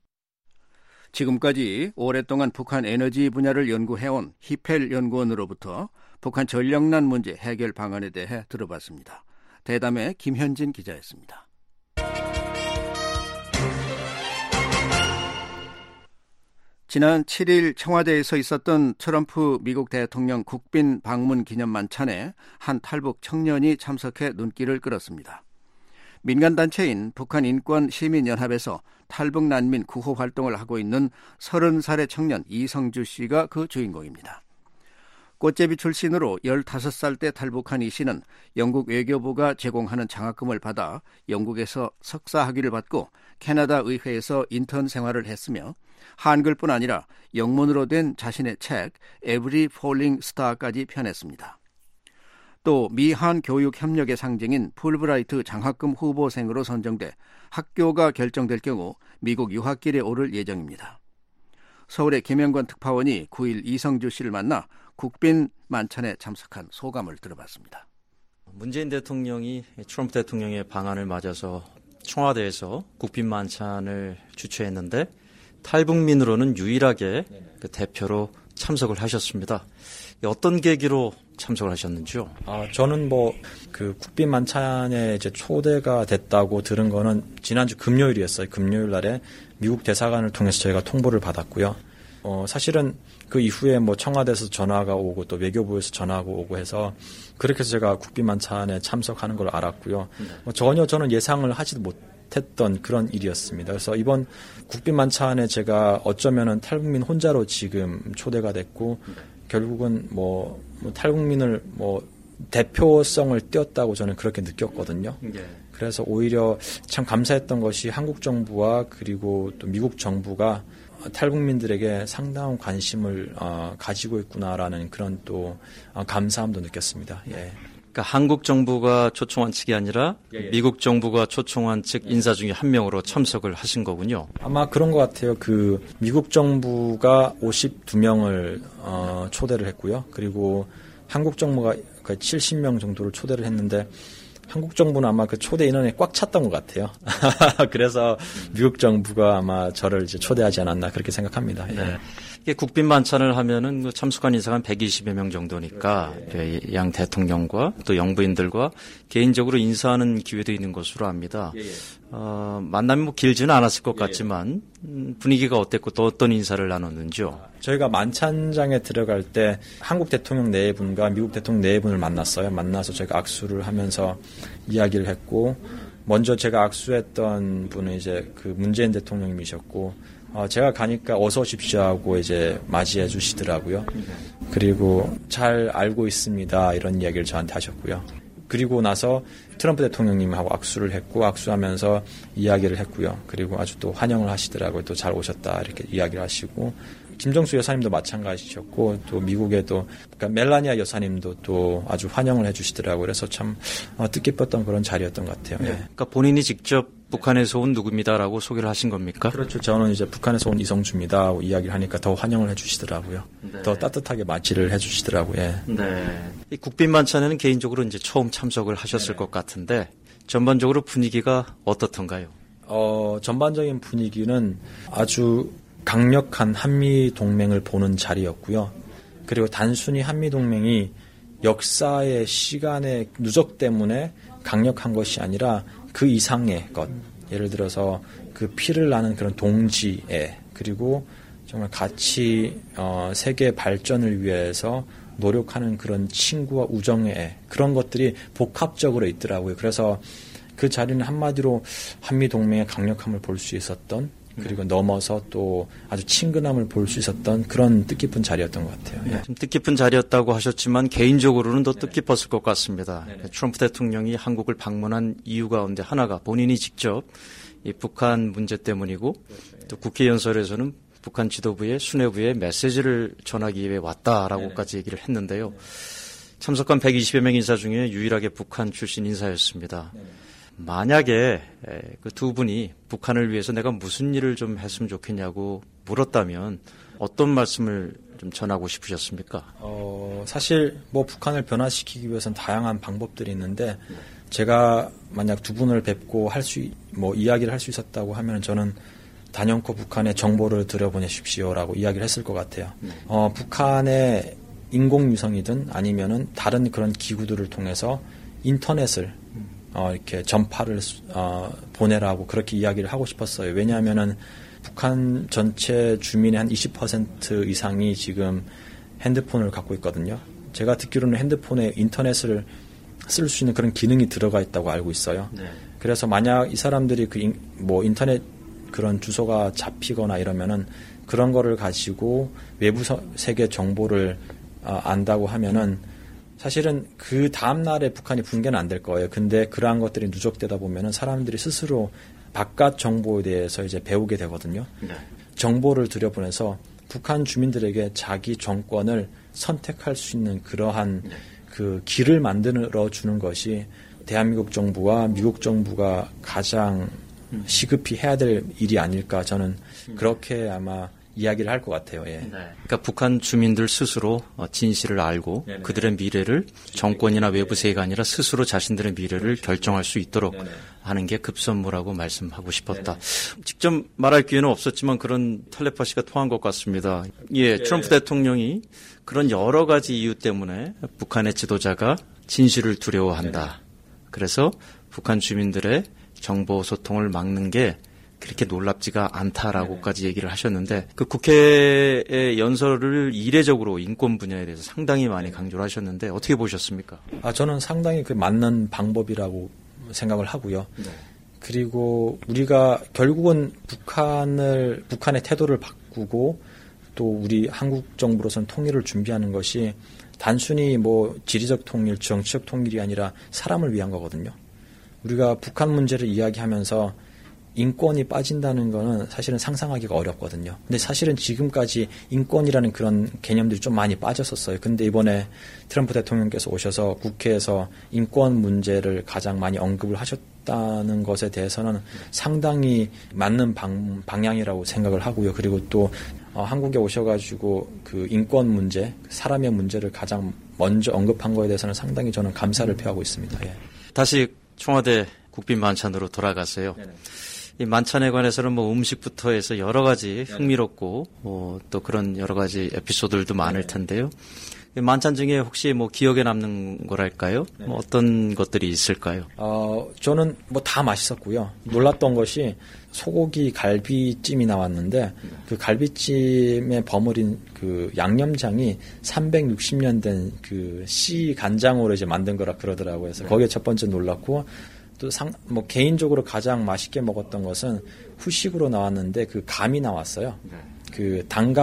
Speaker 3: 지금까지 오랫동안 북한 에너지 분야를 연구해온 히펠 연구원으로부터 북한 전력난 문제 해결 방안에 대해 들어봤습니다. 대담의 김현진 기자였습니다. 지난 칠 일 청와대에서 있었던 트럼프 미국 대통령 국빈 방문 기념 만찬에 한 탈북 청년이 참석해 눈길을 끌었습니다. 민간단체인 북한인권시민연합에서 탈북 난민 구호 활동을 하고 있는 서른 살의 청년 이성주 씨가 그 주인공입니다. 꽃제비 출신으로 열다섯 살 때 탈북한 이 씨는 영국 외교부가 제공하는 장학금을 받아 영국에서 석사 학위를 받고 캐나다 의회에서 인턴 생활을 했으며 한글뿐 아니라 영문으로 된 자신의 책 Every Falling Star까지 펴냈습니다. 또 미한 교육 협력의 상징인 풀브라이트 장학금 후보생으로 선정돼 학교가 결정될 경우 미국 유학길에 오를 예정입니다. 서울의 김영권 특파원이 구 일 이성주 씨를 만나 국빈 만찬에 참석한 소감을 들어봤습니다.
Speaker 5: 문재인 대통령이 트럼프 대통령의 방안을 맞아서 청와대에서 국빈 만찬을 주최했는데 탈북민으로는 유일하게 그 대표로 참석을 하셨습니다. 어떤 계기로 참석을 하셨는지요?
Speaker 6: 아, 저는 뭐 그 국빈 만찬에 이제 초대가 됐다고 들은 거는 지난주 금요일이었어요. 금요일 날에 미국 대사관을 통해서 저희가 통보를 받았고요. 어, 사실은 그 이후에 뭐 청와대에서 전화가 오고 또 외교부에서 전화가 오고 해서 그렇게 해서 제가 국빈 만찬에 참석하는 걸 알았고요. 뭐 전혀 저는 예상을 하지도 못했던 그런 일이었습니다. 그래서 이번 국빈 만찬에 제가 어쩌면은 탈북민 혼자로 지금 초대가 됐고 결국은 뭐, 뭐 탈북민을 뭐 대표성을 띄었다고 저는 그렇게 느꼈거든요. 그래서 오히려 참 감사했던 것이 한국 정부와 그리고 또 미국 정부가 탈북민들에게 상당한 관심을 어, 가지고 있구나라는 그런 또 어, 감사함도 느꼈습니다. 예.
Speaker 5: 그러니까 한국 정부가 초청한 측이 아니라 예, 예. 미국 정부가 초청한 측 인사 중에 한 명으로 참석을 하신 거군요.
Speaker 6: 아마 그런 것 같아요. 그 미국 정부가 오십이 명을 어, 초대를 했고요. 그리고 한국 정부가 칠십 명 정도를 초대를 했는데 한국 정부는 아마 그 초대 인원에 꽉 찼던 것 같아요. 그래서 미국 정부가 아마 저를 이제 초대하지 않았나 그렇게 생각합니다. 예.
Speaker 5: 네. 이게 국빈 만찬을 하면은 참석한 인사가 한 백이십여 명 정도니까 네, 양 대통령과 또 영부인들과 개인적으로 인사하는 기회도 있는 것으로 압니다. 예, 예. 어, 만남이 뭐 길지는 않았을 것 같지만 음, 분위기가 어땠고 또 어떤 인사를 나눴는지요?
Speaker 6: 저희가 만찬장에 들어갈 때 한국 대통령 네 분과 미국 대통령 네 분을 만났어요. 만나서 저희가 악수를 하면서 이야기를 했고 먼저 제가 악수했던 분은 이제 그 문재인 대통령님이셨고 어, 제가 가니까 어서 오십시오 하고 이제 맞이해 주시더라고요. 그리고 잘 알고 있습니다 이런 이야기를 저한테 하셨고요. 그리고 나서 트럼프 대통령님하고 악수를 했고 악수하면서 이야기를 했고요. 그리고 아주 또 환영을 하시더라고요. 또 잘 오셨다 이렇게 이야기를 하시고 김정수 여사님도 마찬가지셨고 또 미국에도 그러니까 멜라니아 여사님도 또 아주 환영을 해주시더라고요. 그래서 참 어, 뜻깊었던 그런 자리였던 것 같아요.
Speaker 5: 네. 그러니까 본인이 직접 북한에서 온 누구입니다라고 소개를 하신 겁니까?
Speaker 6: 그렇죠. 저는 이제 북한에서 온 이성주입니다 하고 이야기를 하니까 더 환영을 해주시더라고요. 네. 더 따뜻하게 맞이를 해주시더라고요. 예.
Speaker 5: 네. 이 국빈 만찬에는 개인적으로 이제 처음 참석을 하셨을 네. 것 같은데 전반적으로 분위기가 어떻던가요?
Speaker 6: 어, 전반적인 분위기는 아주 강력한 한미 동맹을 보는 자리였고요. 그리고 단순히 한미 동맹이 역사의 시간의 누적 때문에 강력한 것이 아니라 그 이상의 것. 예를 들어서 그 피를 나는 그런 동지애 그리고 정말 같이 어, 세계 발전을 위해서 노력하는 그런 친구와 우정의 그런 것들이 복합적으로 있더라고요. 그래서 그 자리는 한마디로 한미 동맹의 강력함을 볼 수 있었던 그리고 넘어서 또 아주 친근함을 볼 수 있었던 그런 뜻깊은 자리였던 것 같아요.
Speaker 5: 네. 좀 뜻깊은 자리였다고 하셨지만 개인적으로는 더 뜻깊었을 것 같습니다. 네네. 트럼프 대통령이 한국을 방문한 이유 가운데 하나가 본인이 직접 이 북한 문제 때문이고 또 국회 연설에서는 북한 지도부의 수뇌부에 메시지를 전하기 위해 왔다라고까지 얘기를 했는데요. 참석한 백이십여 명 인사 중에 유일하게 북한 출신 인사였습니다. 만약에 그 두 분이 북한을 위해서 내가 무슨 일을 좀 했으면 좋겠냐고 물었다면 어떤 말씀을 좀 전하고 싶으셨습니까?
Speaker 6: 어, 사실 뭐 북한을 변화시키기 위해서는 다양한 방법들이 있는데 제가 만약 두 분을 뵙고 할 수, 뭐 이야기를 할 수 있었다고 하면 저는 단연코 북한에 정보를 들여보내십시오라고 이야기를 했을 것 같아요. 어, 북한의 인공위성이든 아니면은 다른 그런 기구들을 통해서 인터넷을 어, 이렇게 전파를 어, 보내라고 그렇게 이야기를 하고 싶었어요. 왜냐하면은 북한 전체 주민의 한 이십 퍼센트 이상이 지금 핸드폰을 갖고 있거든요. 제가 듣기로는 핸드폰에 인터넷을 쓸 수 있는 그런 기능이 들어가 있다고 알고 있어요. 네. 그래서 만약 이 사람들이 그 뭐 인터넷 그런 주소가 잡히거나 이러면은 그런 거를 가지고 외부 세계 정보를 어, 안다고 하면은 사실은 그 다음 날에 북한이 붕괴는 안 될 거예요. 근데 그러한 것들이 누적되다 보면은 사람들이 스스로 바깥 정보에 대해서 이제 배우게 되거든요. 네. 정보를 들여보내서 북한 주민들에게 자기 정권을 선택할 수 있는 그러한 네. 그 길을 만들어 주는 것이 대한민국 정부와 미국 정부가 가장 음. 시급히 해야 될 일이 아닐까 저는 그렇게 아마 이야기를 할 것 같아요. 예. 네.
Speaker 5: 그러니까 북한 주민들 스스로 진실을 알고 네네. 그들의 미래를 정권이나 외부 세계가 아니라 스스로 자신들의 미래를 결정할 수 있도록 네네. 하는 게 급선무라고 말씀하고 싶었다. 네네. 직접 말할 기회는 없었지만 그런 텔레파시가 통한 것 같습니다. 예, 네. 트럼프 대통령이 그런 여러 가지 이유 때문에 북한의 지도자가 진실을 두려워한다. 네네. 그래서 북한 주민들의 정보 소통을 막는 게 그렇게 놀랍지가 않다라고까지 네. 얘기를 하셨는데 그 국회의 연설을 이례적으로 인권 분야에 대해서 상당히 많이 강조를 하셨는데 어떻게 보셨습니까?
Speaker 6: 아 저는 상당히 그 맞는 방법이라고 생각을 하고요. 네. 그리고 우리가 결국은 북한을 북한의 태도를 바꾸고 또 우리 한국 정부로서는 통일을 준비하는 것이 단순히 뭐 지리적 통일, 정치적 통일이 아니라 사람을 위한 거거든요. 우리가 북한 문제를 이야기하면서 인권이 빠진다는 거는 사실은 상상하기가 어렵거든요. 근데 사실은 지금까지 인권이라는 그런 개념들이 좀 많이 빠졌었어요. 근데 이번에 트럼프 대통령께서 오셔서 국회에서 인권 문제를 가장 많이 언급을 하셨다는 것에 대해서는 상당히 맞는 방, 방향이라고 생각을 하고요. 그리고 또 어, 한국에 오셔가지고 그 인권 문제, 사람의 문제를 가장 먼저 언급한 거에 대해서는 상당히 저는 감사를 표하고 있습니다. 예.
Speaker 5: 다시 청와대 국빈 만찬으로 돌아가세요. 네네. 이 만찬에 관해서는 뭐 음식부터 해서 여러 가지 흥미롭고 뭐 또 그런 여러 가지 에피소드들도 많을 텐데요. 만찬 중에 혹시 뭐 기억에 남는 거랄까요? 뭐 어떤 것들이 있을까요?
Speaker 6: 어, 저는 뭐 다 맛있었고요. 놀랐던 것이 소고기 갈비찜이 나왔는데 그 갈비찜에 버무린 그 양념장이 삼백육십 년 된 그 씨 간장으로 이제 만든 거라 그러더라고요. 그래서 거기에 첫 번째 놀랐고 또 상, 뭐 개인적으로 가장 맛있게 먹었던 것은 후식으로 나왔는데 그 감이 나왔어요. 네. 그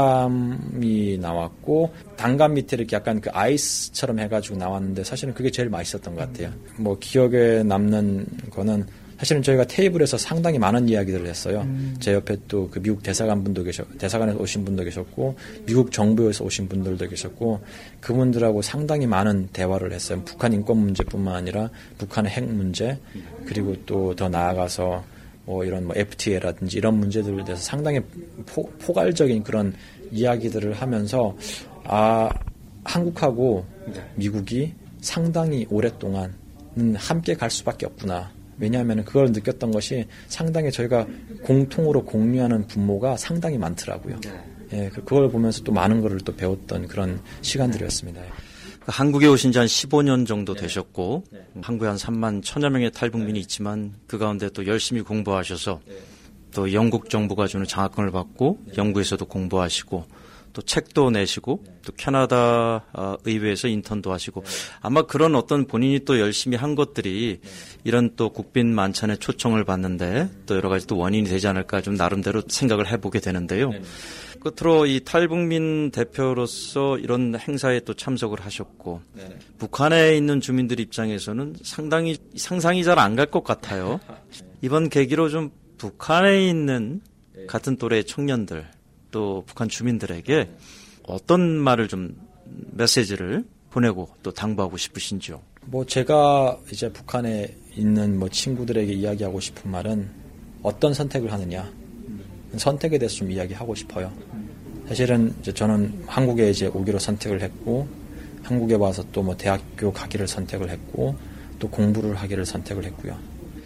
Speaker 6: 단감이 나왔고 단감 밑에 이렇게 약간 그 아이스처럼 해가지고 나왔는데 사실은 그게 제일 맛있었던 것 같아요. 음. 뭐 기억에 남는 거는 사실은 저희가 테이블에서 상당히 많은 이야기들을 했어요. 음. 제 옆에 또 그 미국 대사관 분도 계셨, 대사관에서 오신 분도 계셨고, 미국 정부에서 오신 분들도 계셨고, 그분들하고 상당히 많은 대화를 했어요. 북한 인권 문제뿐만 아니라 북한의 핵 문제, 그리고 또 더 나아가서 뭐 이런 뭐 에프티에이라든지 이런 문제들에 대해서 상당히 포, 포괄적인 그런 이야기들을 하면서 아, 한국하고 미국이 상당히 오랫동안은 함께 갈 수밖에 없구나. 왜냐하면 그걸 느꼈던 것이 상당히 저희가 공통으로 공유하는 분모가 상당히 많더라고요. 예, 그걸 보면서 또 많은 거를 또 배웠던 그런 시간들이었습니다.
Speaker 5: 한국에 오신 지 한 십오 년 정도 되셨고 네. 네. 한국에 한 삼만 천여 명의 탈북민이 네. 있지만 그 가운데 또 열심히 공부하셔서 네. 또 영국 정부가 주는 장학금을 받고 네. 영국에서도 공부하시고 또 책도 내시고 네. 또 캐나다 의회에서 인턴도 하시고 네. 아마 그런 어떤 본인이 또 열심히 한 것들이 네. 이런 또 국빈 만찬에 초청을 받는데 또 여러 가지 또 원인이 되지 않을까 좀 나름대로 생각을 해보게 되는데요. 네. 끝으로 이 탈북민 대표로서 이런 행사에 또 참석을 하셨고 네. 북한에 있는 주민들 입장에서는 상당히 상상이 잘 안 갈 것 같아요. 이번 계기로 좀 북한에 있는 같은 또래의 청년들 또 북한 주민들에게 어떤 말을 좀 메시지를 보내고 또 당부하고 싶으신지요?
Speaker 6: 뭐 제가 이제 북한에 있는 뭐 친구들에게 이야기하고 싶은 말은 어떤 선택을 하느냐, 선택에 대해서 좀 이야기하고 싶어요. 사실은 이제 저는 한국에 이제 오기로 선택을 했고, 한국에 와서 또 뭐 대학교 가기를 선택을 했고, 또 공부를 하기를 선택을 했고요.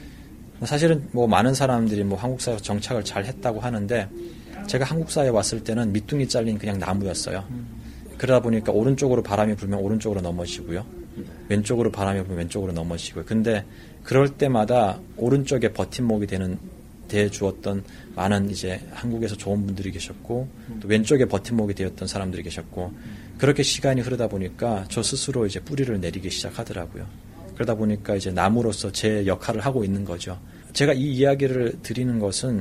Speaker 6: 사실은 뭐 많은 사람들이 뭐 한국 사회에서 정착을 잘 했다고 하는데, 제가 한국 사회에 왔을 때는 밑둥이 잘린 그냥 나무였어요. 그러다 보니까 오른쪽으로 바람이 불면 오른쪽으로 넘어지고요. 왼쪽으로 바람이 불면 왼쪽으로 넘어지고요. 근데 그럴 때마다 오른쪽에 버팀목이 되는, 돼 주었던 많은 이제 한국에서 좋은 분들이 계셨고, 또 왼쪽에 버팀목이 되었던 사람들이 계셨고, 그렇게 시간이 흐르다 보니까 저 스스로 이제 뿌리를 내리기 시작하더라고요. 그러다 보니까 이제 나무로서 제 역할을 하고 있는 거죠. 제가 이 이야기를 드리는 것은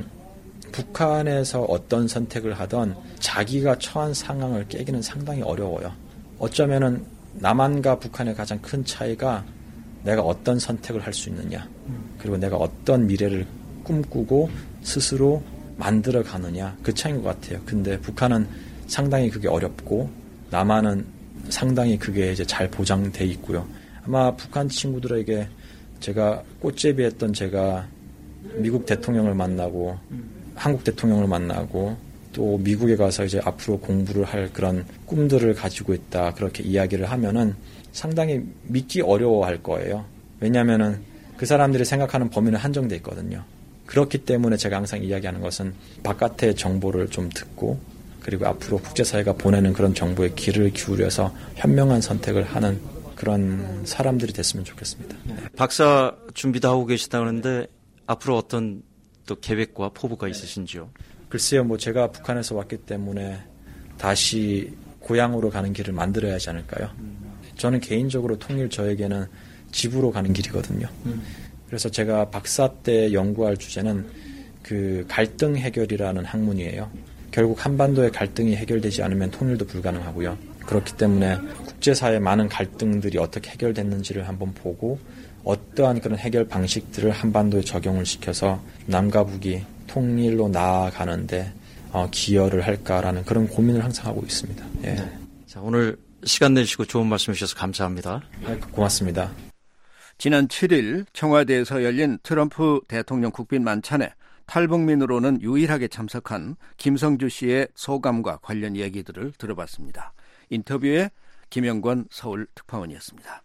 Speaker 6: 북한에서 어떤 선택을 하던 자기가 처한 상황을 깨기는 상당히 어려워요. 어쩌면은 남한과 북한의 가장 큰 차이가 내가 어떤 선택을 할 수 있느냐, 그리고 내가 어떤 미래를 꿈꾸고 스스로 만들어 가느냐, 그 차이인 것 같아요. 근데 북한은 상당히 그게 어렵고 남한은 상당히 그게 이제 잘 보장돼 있고요. 아마 북한 친구들에게 제가 꽃제비했던 제가 미국 대통령을 만나고 한국 대통령을 만나고 또 미국에 가서 이제 앞으로 공부를 할 그런 꿈들을 가지고 있다, 그렇게 이야기를 하면은 상당히 믿기 어려워할 거예요. 왜냐하면은 그 사람들이 생각하는 범위는 한정돼 있거든요. 그렇기 때문에 제가 항상 이야기하는 것은 바깥의 정보를 좀 듣고, 그리고 앞으로 국제사회가 보내는 그런 정보에 귀를 기울여서 현명한 선택을 하는 그런 사람들이 됐으면 좋겠습니다. 네.
Speaker 5: 박사 준비도 하고 계시다 그러는데 앞으로 어떤 또 계획과 포부가 있으신지요?
Speaker 6: 글쎄요, 뭐 제가 북한에서 왔기 때문에 다시 고향으로 가는 길을 만들어야 하지 않을까요? 저는 개인적으로 통일 저에게는 집으로 가는 길이거든요. 그래서 제가 박사 때 연구할 주제는 그 갈등 해결이라는 학문이에요. 결국 한반도의 갈등이 해결되지 않으면 통일도 불가능하고요. 그렇기 때문에 국제사회의 많은 갈등들이 어떻게 해결됐는지를 한번 보고, 어떠한 그런 해결 방식들을 한반도에 적용을 시켜서 남과 북이 통일로 나아가는데 어, 기여를 할까라는 그런 고민을 항상 하고 있습니다. 예.
Speaker 5: 네. 자, 오늘 시간 내주시고 좋은 말씀 해주셔서 감사합니다.
Speaker 6: 네, 고맙습니다.
Speaker 3: 지난 칠 일 청와대에서 열린 트럼프 대통령 국빈 만찬에 탈북민으로는 유일하게 참석한 김성주 씨의 소감과 관련 얘기들을 들어봤습니다. 인터뷰에 김영권 서울 특파원이었습니다.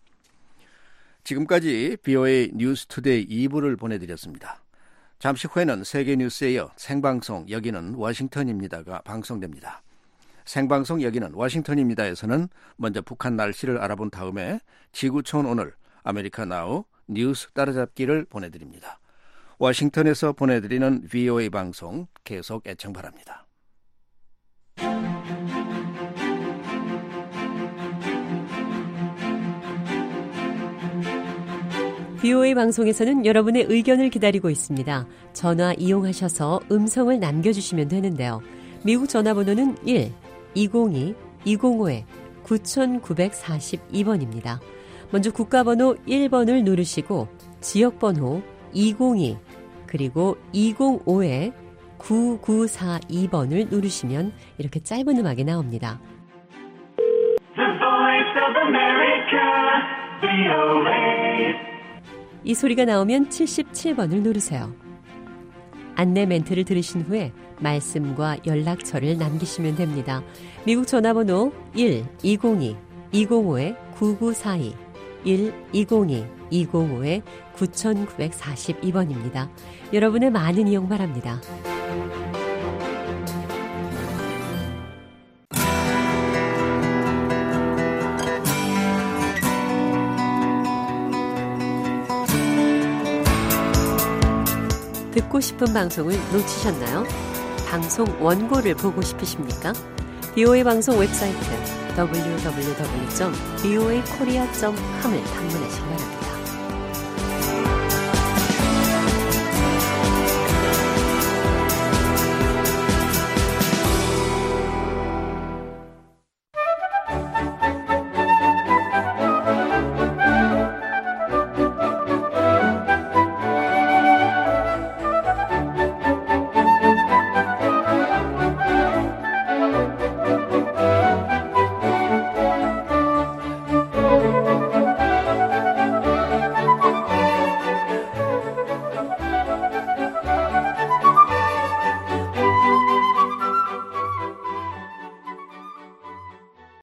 Speaker 3: 지금까지 비오에이 뉴스투데이 이 부를 보내드렸습니다. 잠시 후에는 세계뉴스에 이어 생방송 여기는 워싱턴입니다가 방송됩니다. 생방송 여기는 워싱턴입니다에서는 먼저 북한 날씨를 알아본 다음에 지구촌 오늘 아메리카 나우 뉴스 따라잡기를 보내드립니다. 워싱턴에서 보내드리는 비오에이 방송 계속 애청 바랍니다.
Speaker 7: 비오에이 방송에서는 여러분의 의견을 기다리고 있습니다. 전화 이용하셔서 음성을 남겨주시면 되는데요. 미국 전화번호는 일 이공이 이공오 구구사이 번입니다. 먼저 국가번호 일 번을 누르시고 지역번호 이공이 그리고 이공오 구구사이 번을 누르시면 이렇게 짧은 음악이 나옵니다.
Speaker 8: The Voice of America, 비오에이.
Speaker 7: 이 소리가 나오면 칠십칠 번을 누르세요. 안내 멘트를 들으신 후에 말씀과 연락처를 남기시면 됩니다. 미국 전화번호 일 이공이 이공오 구구사이 일 이공이 이공오 구구사이 번입니다. 여러분의 많은 이용 바랍니다. 듣고 싶은 방송을 놓치셨나요? 방송 원고를 보고 싶으십니까? 비오에이 방송 웹사이트 더블유 더블유 더블유 점 비오에이 코리아 점 컴을 방문하시기 바랍니다.